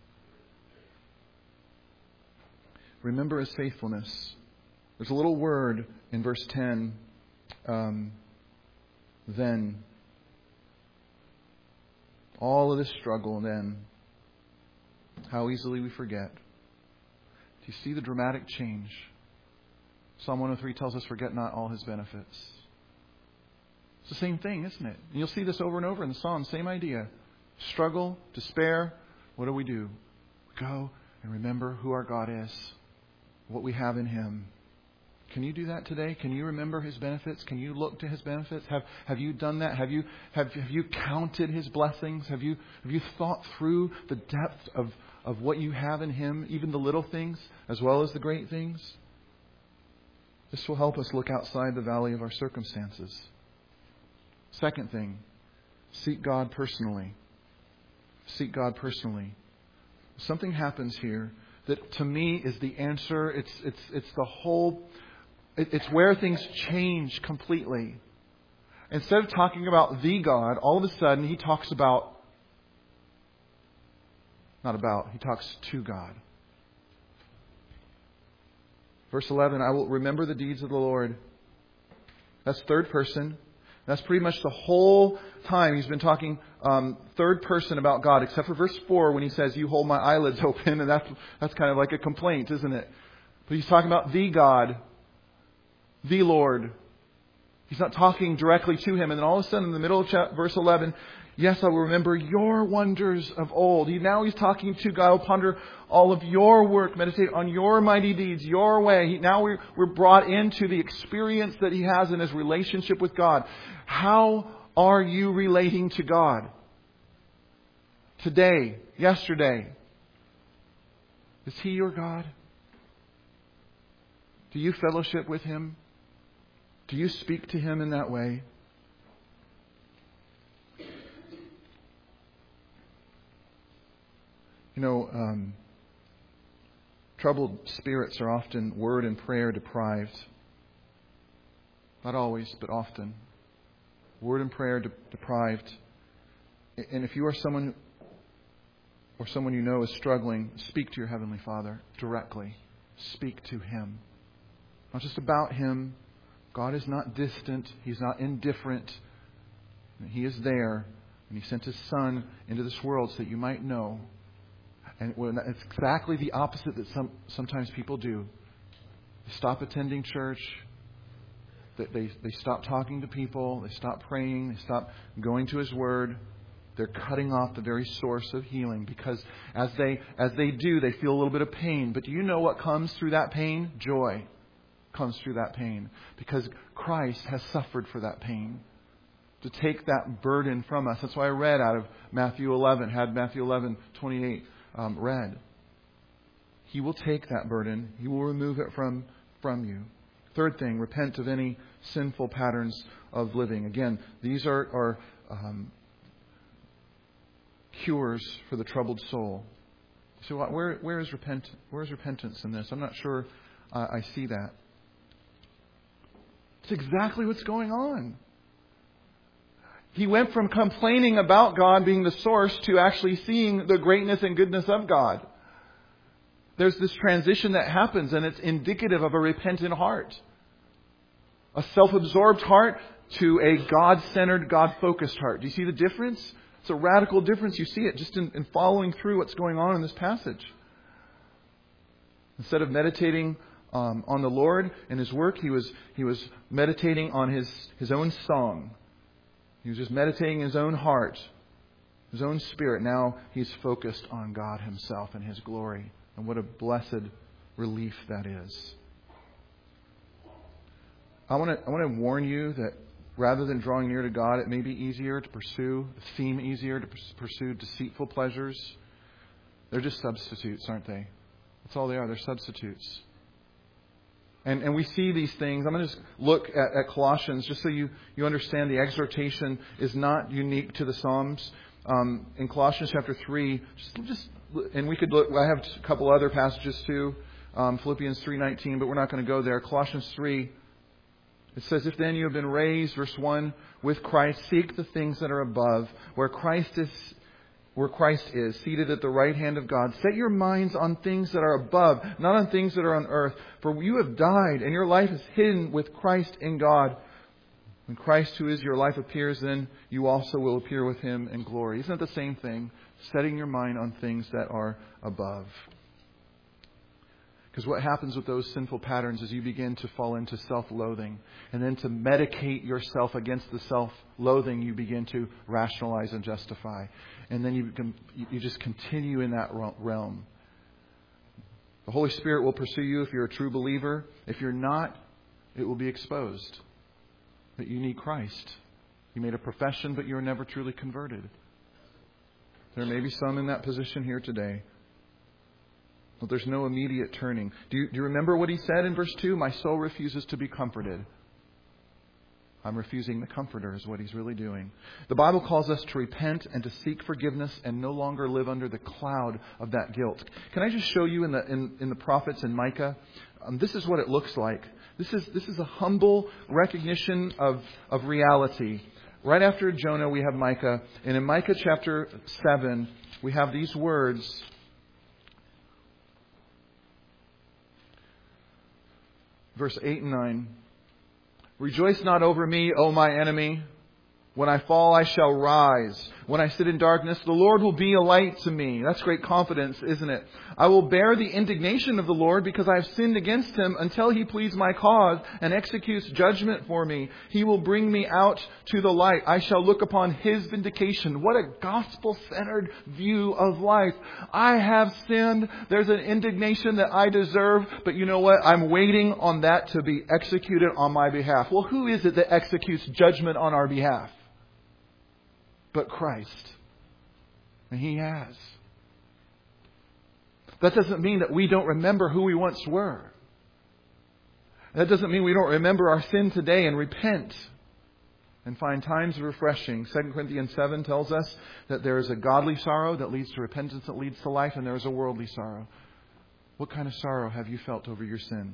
Speaker 1: Remember His faithfulness. There's a little word in verse ten. Um, then. All of this struggle, and then. How easily we forget. Do you see the dramatic change? Psalm one oh three tells us, forget not all His benefits. It's the same thing, isn't it? And you'll see this over and over in the Psalm. Same idea. Struggle, despair. What do we do? We go and remember who our God is. What we have in Him. Can you do that today? Can you remember His benefits? Can you look to His benefits? Have Have you done that? Have you have Have you counted His blessings? Have you Have you thought through the depth of of what you have in Him, even the little things as well as the great things? This will help us look outside the valley of our circumstances. Second thing, seek God personally. Seek God personally. Something happens here that to me is the answer. It's it's it's the whole. It's where things change completely. Instead of talking about the God, all of a sudden He talks about, not about, He talks to God. Verse eleven, I will remember the deeds of the Lord. That's third person. That's pretty much the whole time he's been talking um, third person about God, except for verse four when he says, you hold my eyelids open. And that's, that's kind of like a complaint, isn't it? But he's talking about the God, the Lord. He's not talking directly to him. And then all of a sudden in the middle of chapter, verse eleven, yes, I will remember your wonders of old. He, now he's talking to God. I will ponder all of your work, meditate on your mighty deeds, your way. He, now we're, we're brought into the experience that he has in his relationship with God. How are you relating to God? Today, yesterday. Is he your God? Do you fellowship with him? Do you speak to him in that way? You know, um, troubled spirits are often word and prayer deprived. Not always, but often. Word and prayer de- deprived. And if you are someone or someone you know is struggling, speak to your Heavenly Father directly. Speak to him. Not just about him. God is not distant. He's not indifferent. He is there. And he sent his Son into this world so that you might know. And it's exactly the opposite that some sometimes people do. They stop attending church. They, they, they stop talking to people. They stop praying. They stop going to his word. They're cutting off the very source of healing, because as they as they do, they feel a little bit of pain. But do you know what comes through that pain? Joy comes through that pain, because Christ has suffered for that pain, to take that burden from us. That's why I read out of Matthew eleven, had Matthew eleven twenty-eight um, read. He will take that burden. He will remove it from, from you. Third thing, repent of any sinful patterns of living. Again, these are, are um, cures for the troubled soul. So where, where is repent, where is repentance in this? I'm not sure uh, I see that. It's exactly what's going on. He went from complaining about God being the source to actually seeing the greatness and goodness of God. There's this transition that happens, and it's indicative of a repentant heart. A self-absorbed heart to a God-centered, God-focused heart. Do you see the difference? It's a radical difference. You see it just in, in following through what's going on in this passage. Instead of meditating um, on the Lord and His work, he was he was meditating on his, his own song. He was just meditating his own heart, his own spirit. Now he's focused on God Himself and His glory. And what a blessed relief that is. I want to I want to warn you that rather than drawing near to God, it may be easier to pursue, seem easier to pursue deceitful pleasures. They're just substitutes, aren't they? That's all they are. They're substitutes. And and we see these things. I'm going to just look at, at Colossians just so you, you understand the exhortation is not unique to the Psalms. Um, in Colossians chapter three, just, just and we could look. I have a couple other passages too, um, Philippians three nineteen, but we're not going to go there. Colossians three. It says, if then you have been raised, verse one, with Christ, seek the things that are above, where Christ is, where Christ is, seated at the right hand of God. Set your minds on things that are above, not on things that are on earth. For you have died, and your life is hidden with Christ in God. When Christ, who is your life, appears, then you also will appear with Him in glory. Isn't that the same thing? Setting your mind on things that are above. Because what happens with those sinful patterns is you begin to fall into self-loathing. And then to medicate yourself against the self-loathing, you begin to rationalize and justify. And then you can, you just continue in that realm. The Holy Spirit will pursue you if you're a true believer. If you're not, it will be exposed that you need Christ. You made a profession, but you're never truly converted. There may be some in that position here today. But there's no immediate turning. Do you, do you remember what he said in verse two? My soul refuses to be comforted. I'm refusing the Comforter is what he's really doing. The Bible calls us to repent and to seek forgiveness and no longer live under the cloud of that guilt. Can I just show you in the in, in the prophets in Micah? Um, this is what it looks like. This is this is a humble recognition of, of reality. Right after Jonah, we have Micah. And in Micah chapter seven, we have these words. verse eight and nine. Rejoice not over me, O my enemy. When I fall, I shall rise. When I sit in darkness, the Lord will be a light to me. That's great confidence, isn't it? I will bear the indignation of the Lord because I have sinned against Him until He pleads my cause and executes judgment for me. He will bring me out to the light. I shall look upon His vindication. What a gospel-centered view of life. I have sinned. There's an indignation that I deserve. But you know what? I'm waiting on that to be executed on my behalf. Well, who is it that executes judgment on our behalf? But Christ. And He has. That doesn't mean that we don't remember who we once were. That doesn't mean we don't remember our sin today and repent and find times of refreshing. Second Corinthians seven tells us that there is a godly sorrow that leads to repentance, that leads to life, and there is a worldly sorrow. What kind of sorrow have you felt over your sin?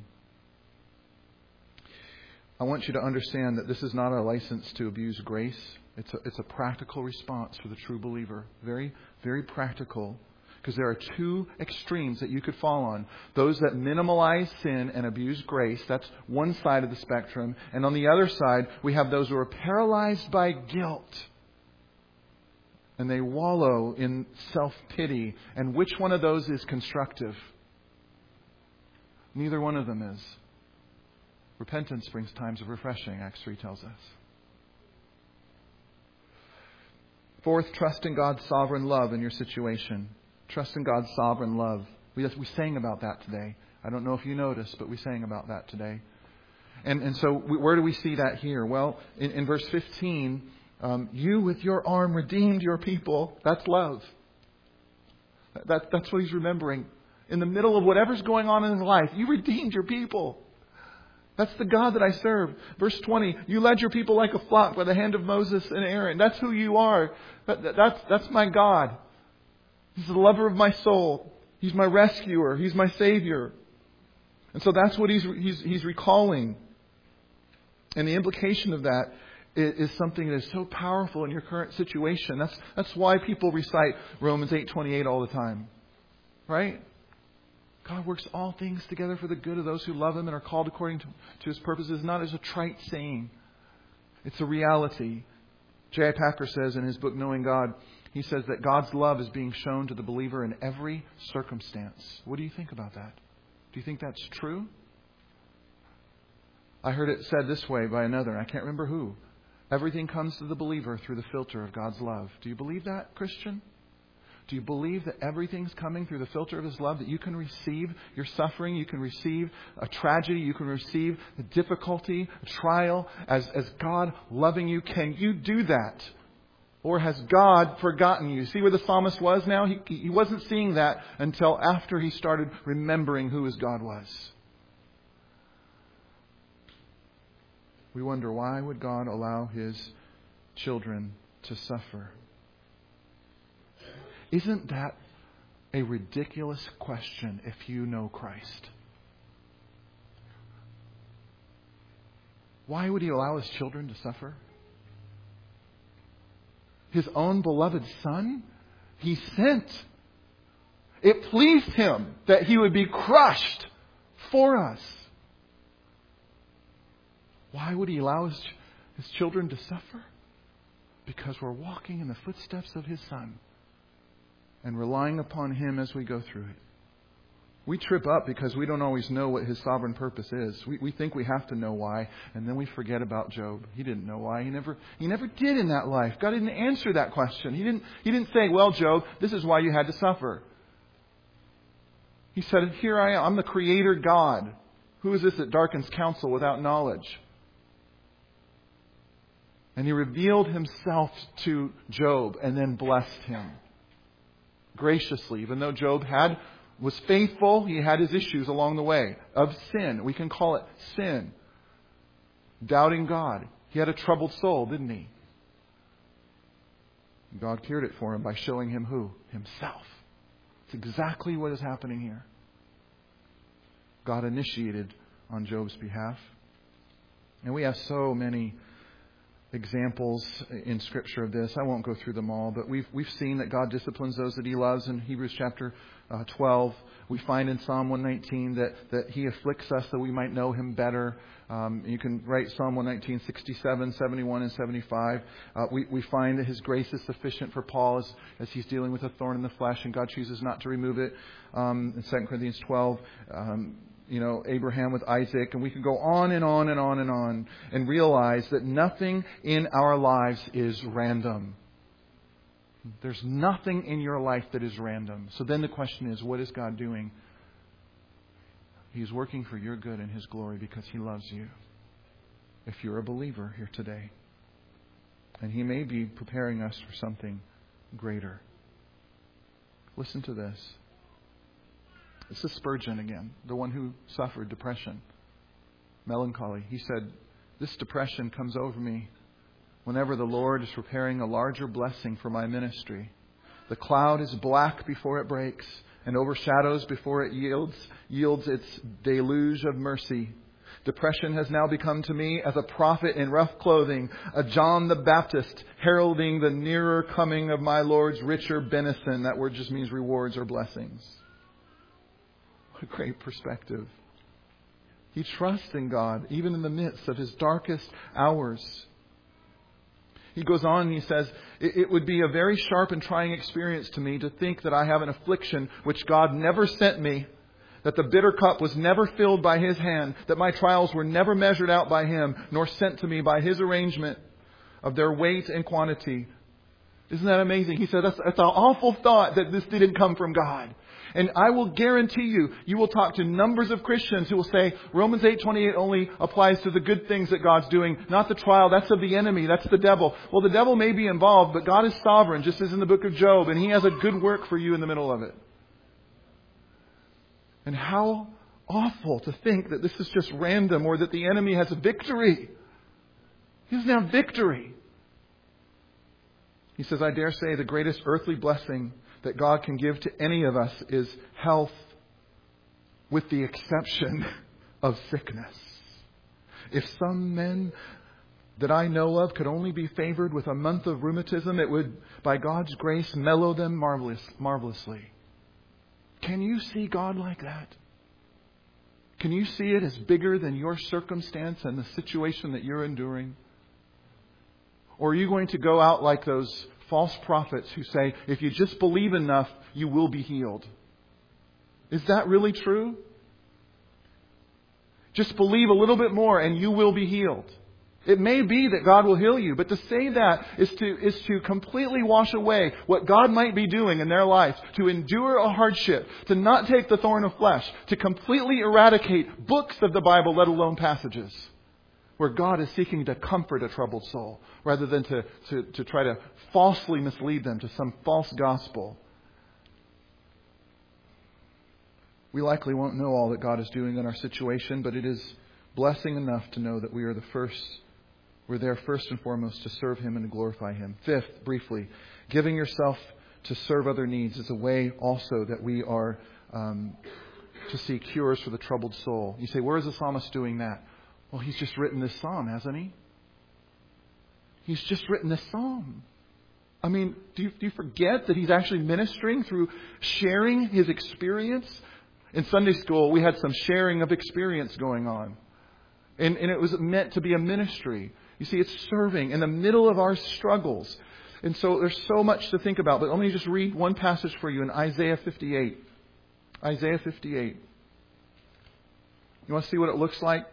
Speaker 1: I want you to understand that this is not a license to abuse grace. It's a, it's a practical response for the true believer. Very, very practical. Because there are two extremes that you could fall on. Those that minimalize sin and abuse grace. That's one side of the spectrum. And on the other side, we have those who are paralyzed by guilt. And they wallow in self-pity. And which one of those is constructive? Neither one of them is. Repentance brings times of refreshing, Acts three tells us. Fourth, trust in God's sovereign love in your situation. Trust in God's sovereign love. We, we sang about that today. I don't know if you noticed, but we sang about that today. And, and so we, where do we see that here? Well, in, in verse fifteen, um, you with your arm redeemed your people. That's love. That, that's what he's remembering. In the middle of whatever's going on in his life, you redeemed your people. That's the God that I serve. Verse twenty, you led your people like a flock by the hand of Moses and Aaron. That's who you are. That, that, that's, that's my God. He's the lover of my soul. He's my rescuer. He's my Savior. And so that's what he's, he's, he's recalling. And the implication of that is, is something that is so powerful in your current situation. That's, that's why people recite Romans eight twenty-eight all the time. Right? God works all things together for the good of those who love Him and are called according to, to His purposes, not as a trite saying. It's a reality. J I Packer says in his book, Knowing God, he says that God's love is being shown to the believer in every circumstance. What do you think about that? Do you think that's true? I heard it said this way by another. I can't remember who. Everything comes to the believer through the filter of God's love. Do you believe that, Christian? Do you believe that everything's coming through the filter of His love? That you can receive your suffering, you can receive a tragedy, you can receive a difficulty, a trial as, as God loving you? Can you do that? Or has God forgotten you? See where the psalmist was now? He, he wasn't seeing that until after he started remembering who his God was. We wonder, why would God allow His children to suffer? Isn't that a ridiculous question if you know Christ? Why would He allow His children to suffer? His own beloved Son, He sent. It pleased Him that He would be crushed for us. Why would He allow His, his children to suffer? Because we're walking in the footsteps of His Son and relying upon Him as we go through it. We trip up because we don't always know what His sovereign purpose is. We, we think we have to know why, and then we forget about Job. He didn't know why. He never he never did in that life. God didn't answer that question. He didn't, he didn't say, well, Job, this is why you had to suffer. He said, here I am. I'm the Creator God. Who is this that darkens counsel without knowledge? And He revealed Himself to Job and then blessed him graciously. Even though Job had was faithful, he had his issues along the way of sin. We can call it sin. Doubting God. He had a troubled soul, didn't he? God cured it for him by showing him who? Himself. It's exactly what is happening here. God initiated on Job's behalf. And we have so many examples in Scripture of this. I won't go through them all, but we've we've seen that God disciplines those that He loves in Hebrews chapter uh, twelve. We find in Psalm one nineteen that, that He afflicts us that we might know Him better. Um, you can write Psalm one nineteen, sixty-seven, seventy-one, and seventy-five. Uh, we, we find that His grace is sufficient for Paul as, as he's dealing with a thorn in the flesh, and God chooses not to remove it. Um, in Second Corinthians twelve, um, you know, Abraham with Isaac, and we can go on and on and on and on and realize that nothing in our lives is random. There's nothing in your life that is random. So then the question is, what is God doing? He's working for your good and His glory because He loves you. If you're a believer here today. And He may be preparing us for something greater. Listen to this. This is Spurgeon again, the one who suffered depression, melancholy. He said, "This depression comes over me whenever the Lord is preparing a larger blessing for my ministry. The cloud is black before it breaks and overshadows before it yields, yields its deluge of mercy. Depression has now become to me as a prophet in rough clothing, a John the Baptist heralding the nearer coming of my Lord's richer benison." That word just means rewards or blessings. What a great perspective. He trusts in God, even in the midst of his darkest hours. He goes on and he says, it would be a very sharp and trying experience to me to think that I have an affliction which God never sent me, that the bitter cup was never filled by His hand, that my trials were never measured out by Him, nor sent to me by His arrangement of their weight and quantity. Isn't that amazing? He said, that's, that's an awful thought that this didn't come from God. And I will guarantee you, you will talk to numbers of Christians who will say Romans eight twenty-eight only applies to the good things that God's doing, not the trial. That's of the enemy. That's the devil. Well, the devil may be involved, but God is sovereign, just as in the book of Job, and He has a good work for you in the middle of it. And how awful to think that this is just random or that the enemy has a victory. He doesn't have victory. He says, I dare say the greatest earthly blessing that God can give to any of us is health, with the exception of sickness. If some men that I know of could only be favored with a month of rheumatism, it would, by God's grace, mellow them marvelous, marvelously. Can you see God like that? Can you see it as bigger than your circumstance and the situation that you're enduring? Or are you going to go out like those false prophets who say, if you just believe enough, you will be healed? Is that really true? Just believe a little bit more and you will be healed. It may be that God will heal you, but to say that is to, is to completely wash away what God might be doing in their life, to endure a hardship, to not take the thorn of flesh, to completely eradicate books of the Bible, let alone passages, where God is seeking to comfort a troubled soul, rather than to, to, to try to falsely mislead them to some false gospel. We likely won't know all that God is doing in our situation, but it is blessing enough to know that we are the first, we're there first and foremost to serve Him and to glorify Him. Fifth, briefly, giving yourself to serve other needs is a way also that we are um, to see cures for the troubled soul. You say, where is the psalmist doing that? Well, he's just written this psalm, hasn't he? He's just written this psalm. I mean, do you, do you forget that he's actually ministering through sharing his experience? In Sunday school, we had some sharing of experience going on. And, and it was meant to be a ministry. You see, it's serving in the middle of our struggles. And so there's so much to think about. But let me just read one passage for you in Isaiah fifty-eight. Isaiah fifty-eight. You want to see what it looks like?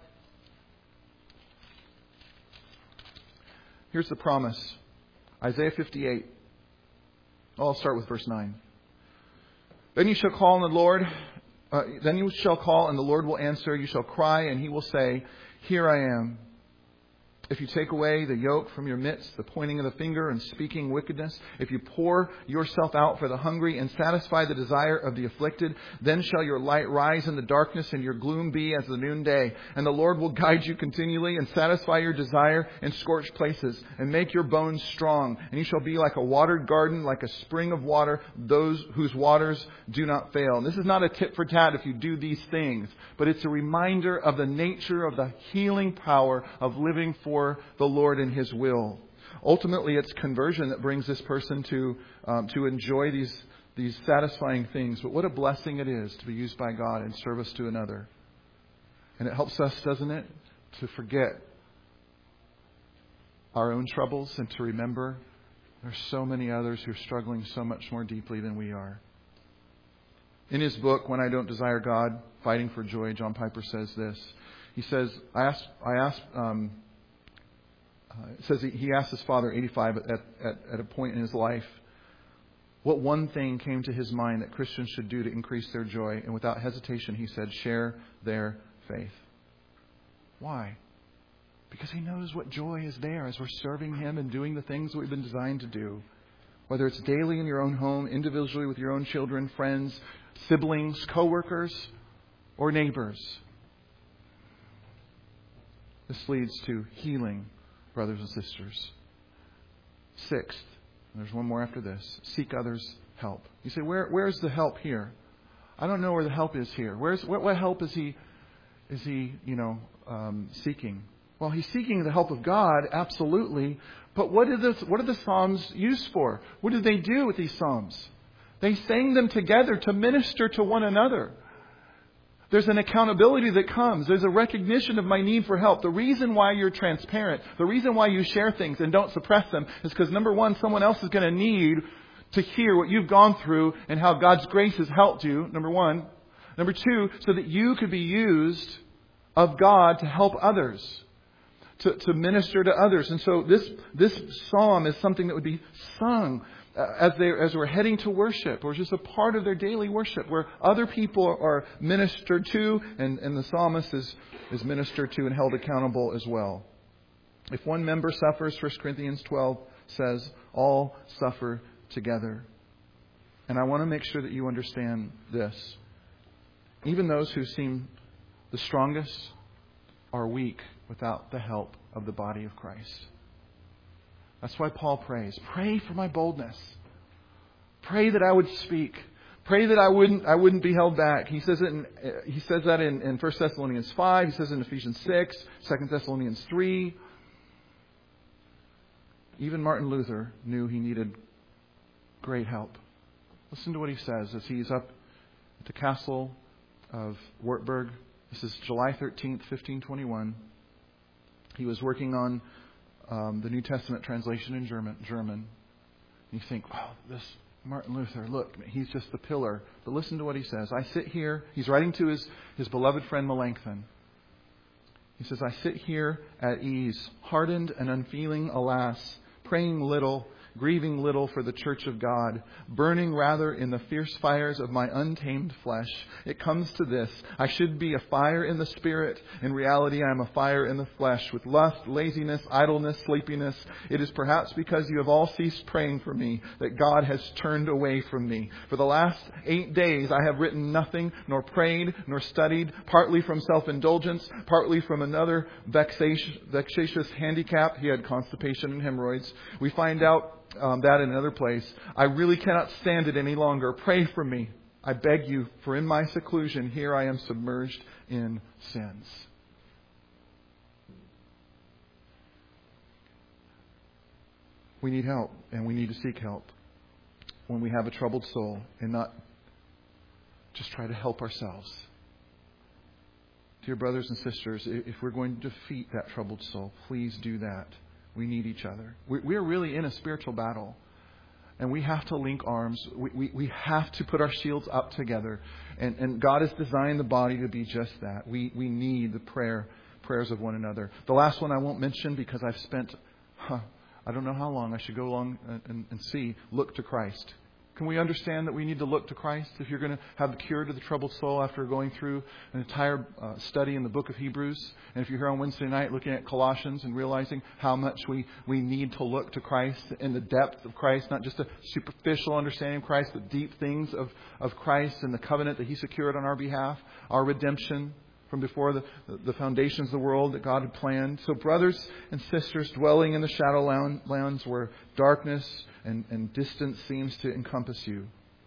Speaker 1: Here's the promise. Isaiah fifty-eight. Oh, I'll start with verse nine. Then you shall call on the Lord. Uh, then you shall call and the Lord will answer. You shall cry and He will say, here I am. If you take away the yoke from your midst, the pointing of the finger and speaking wickedness, if you pour yourself out for the hungry and satisfy the desire of the afflicted, then shall your light rise in the darkness and your gloom be as the noonday. And the Lord will guide you continually and satisfy your desire in scorched places and make your bones strong. And you shall be like a watered garden, like a spring of water, those whose waters do not fail. And this is not a tit for tat if you do these things, but it's a reminder of the nature of the healing power of living for before the Lord and His will. Ultimately, it's conversion that brings this person to um, to enjoy these these satisfying things. But what a blessing it is to be used by God in service to another. And it helps us, doesn't it, to forget our own troubles and to remember there's so many others who are struggling so much more deeply than we are. In his book, When I Don't Desire God, Fighting for Joy, John Piper says this. He says, I asked, I asked, um, uh, it says he, he asked his father, eighty-five, at, at, at a point in his life, what one thing came to his mind that Christians should do to increase their joy. And without hesitation, he said, share their faith. Why? Because he knows what joy is there as we're serving Him and doing the things that we've been designed to do. Whether it's daily in your own home, individually with your own children, friends, siblings, co-workers, or neighbors. This leads to healing, brothers and sisters. Sixth, there's one more after this. Seek others' help. You say, where where's the help here? I don't know where the help is here. Where's what, what help is he is he, you know, um, seeking? Well, he's seeking the help of God, absolutely. But what are the what are the Psalms used for? What did they do with these Psalms? They sang them together to minister to one another. There's an accountability that comes. There's a recognition of my need for help. The reason why you're transparent, the reason why you share things and don't suppress them is because, number one, someone else is going to need to hear what you've gone through and how God's grace has helped you, number one. Number two, so that you could be used of God to help others. To, to minister to others. And so this this psalm is something that would be sung uh, as they as we're heading to worship, or just a part of their daily worship, where other people are ministered to, and, and the psalmist is, is ministered to and held accountable as well. If one member suffers, First Corinthians twelve says, all suffer together. And I want to make sure that you understand this. Even those who seem the strongest are weak without the help of the body of Christ. That's why Paul prays. Pray for my boldness. Pray that I would speak. Pray that I wouldn't I wouldn't be held back. He says it in, he says that in, in First Thessalonians five. He says it in Ephesians six, Second Thessalonians three. Even Martin Luther knew he needed great help. Listen to what he says as he's up at the castle of Wartburg. This is July thirteenth, fifteen twenty-one. He was working on um, the New Testament translation in German. German. And you think, wow, this Martin Luther, look, he's just the pillar. But listen to what he says. I sit here. He's writing to his, his beloved friend Melanchthon. He says, I sit here at ease, hardened and unfeeling, alas, praying little, grieving little for the church of God, burning rather in the fierce fires of my untamed flesh. It comes to this. I should be a fire in the spirit. In reality, I am a fire in the flesh, with lust, laziness, idleness, sleepiness. It is perhaps because you have all ceased praying for me that God has turned away from me. For the last eight days, I have written nothing, nor prayed, nor studied, partly from self-indulgence, partly from another vexatious, vexatious handicap. He had constipation and hemorrhoids. We find out Um, that in another place. I really cannot stand it any longer. Pray for me. I beg you, for in my seclusion here I am submerged in sins. We need help, and we need to seek help when we have a troubled soul, and not just try to help ourselves. Dear brothers and sisters, if we're going to defeat that troubled soul, please do that. We need each other. We are really in a spiritual battle. And we have to link arms. We, we, we have to put our shields up together. And, and God has designed the body to be just that. We, we need the prayer, prayers of one another. The last one I won't mention because I've spent, huh, I don't know how long. I should go along and, and see. Look to Christ. Can we understand that we need to look to Christ if you're going to have the cure to the troubled soul after going through an entire uh, study in the book of Hebrews? And if you're here on Wednesday night looking at Colossians and realizing how much we, we need to look to Christ in the depth of Christ, not just a superficial understanding of Christ, but deep things of, of Christ and the covenant that He secured on our behalf, our redemption from before the, the foundations of the world that God had planned. So brothers and sisters dwelling in the shadow lands where darkness and, and distance seems to encompass you.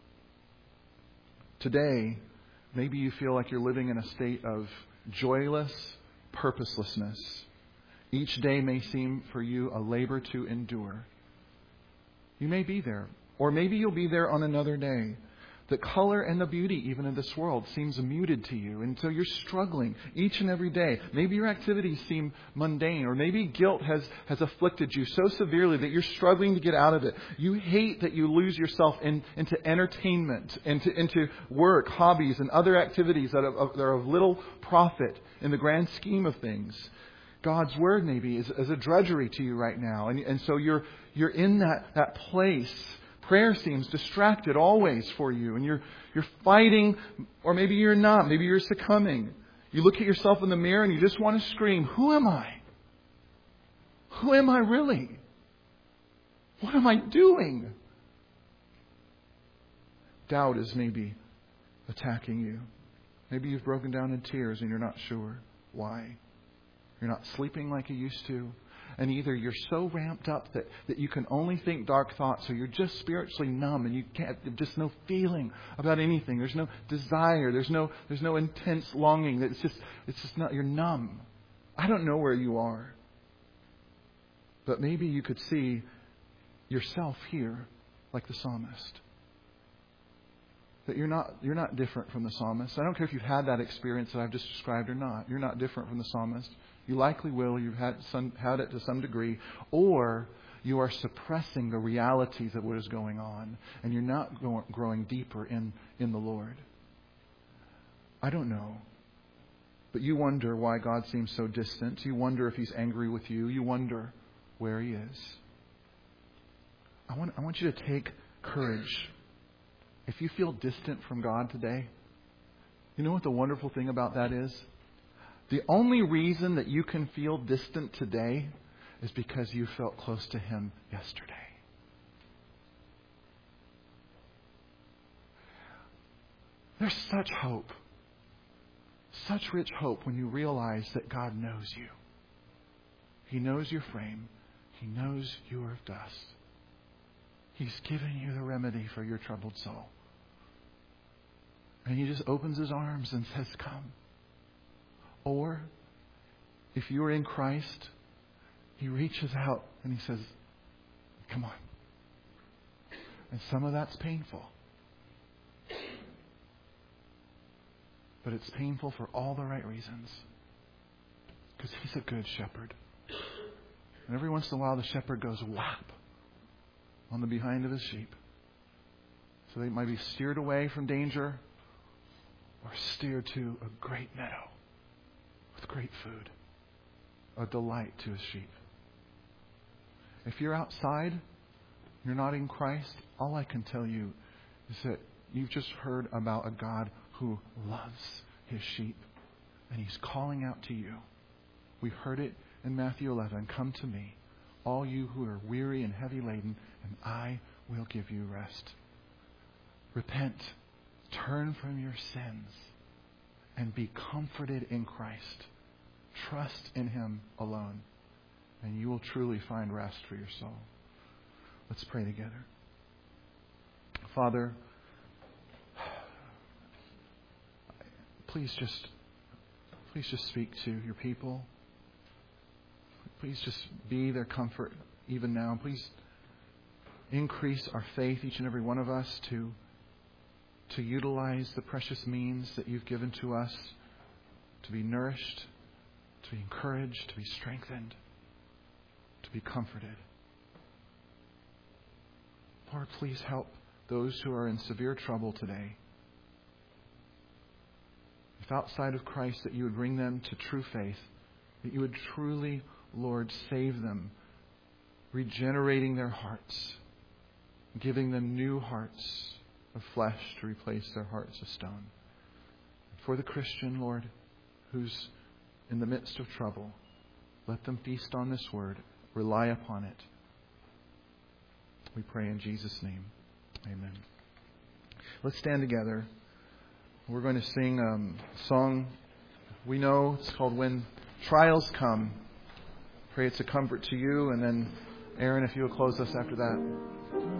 Speaker 1: Today, maybe you feel like you're living in a state of joyless purposelessness. Each day may seem for you a labor to endure. You may be there, or maybe you'll be there on another day. The color and the beauty even of this world seems muted to you, and so you're struggling each and every day. Maybe your activities seem mundane, or maybe guilt has, has afflicted you so severely that you're struggling to get out of it. You hate that you lose yourself in, into entertainment, into, into work, hobbies, and other activities that are, of, that are of little profit in the grand scheme of things. God's Word maybe is, is a drudgery to you right now, and, and so you're you're in that, that place. Prayer seems distracted always for you, and you're you're fighting, or maybe you're not. Maybe you're succumbing. You look at yourself in the mirror and you just want to scream, "Who am I? Who am I really? What am I doing?" Doubt is maybe attacking you. Maybe you've broken down in tears and you're not sure why. You're not sleeping like you used to. And either you're so ramped up that, that you can only think dark thoughts, or you're just spiritually numb and you can't, just no feeling about anything. There's no desire. There's no, there's no intense longing. It's just, it's just not, you're numb. I don't know where you are. But maybe you could see yourself here like the psalmist. That you're not, you're not different from the psalmist. I don't care if you've had that experience that I've just described or not. You're not different from the psalmist. You likely will. You've had some, had it to some degree. Or you are suppressing the realities of what is going on. And you're not go- growing deeper in, in the Lord. I don't know. But you wonder why God seems so distant. You wonder if He's angry with you. You wonder where He is. I want, I want you to take courage. If you feel distant from God today, you know what the wonderful thing about that is? The only reason that you can feel distant today is because you felt close to Him yesterday. There's such hope, such rich hope when you realize that God knows you. He knows your frame. He knows you are of dust. He's given you the remedy for your troubled soul. And He just opens His arms and says, "Come." Or, if you are in Christ, He reaches out and He says, "Come on." And some of that's painful. But it's painful for all the right reasons. Because He's a good shepherd. And every once in a while the shepherd goes whap on the behind of his sheep. So they might be steered away from danger or steered to a great meadow with great food, a delight to His sheep. If you're outside, you're not in Christ, all I can tell you is that you've just heard about a God who loves His sheep, and He's calling out to you. We heard it in Matthew eleven, "Come to me, all you who are weary and heavy laden, and I will give you rest." Repent, turn from your sins, and be comforted in Christ. Trust in Him alone, and you will truly find rest for your soul. Let's pray together. Father, please just, please just speak to your people. Please just be their comfort even now. Please increase our faith, each and every one of us, to, to utilize the precious means that You've given to us to be nourished, to be encouraged, to be strengthened, to be comforted. Lord, please help those who are in severe trouble today. If outside of Christ, that You would bring them to true faith, that You would truly, Lord, save them, regenerating their hearts, giving them new hearts of flesh to replace their hearts of stone. For the Christian, Lord, who's in the midst of trouble, let them feast on this word, rely upon it. We pray in Jesus' name. Amen. Let's stand together. We're going to sing um, a song we know. It's called "When Trials Come." Pray it's a comfort to you. And then, Aaron, if you will close us after that.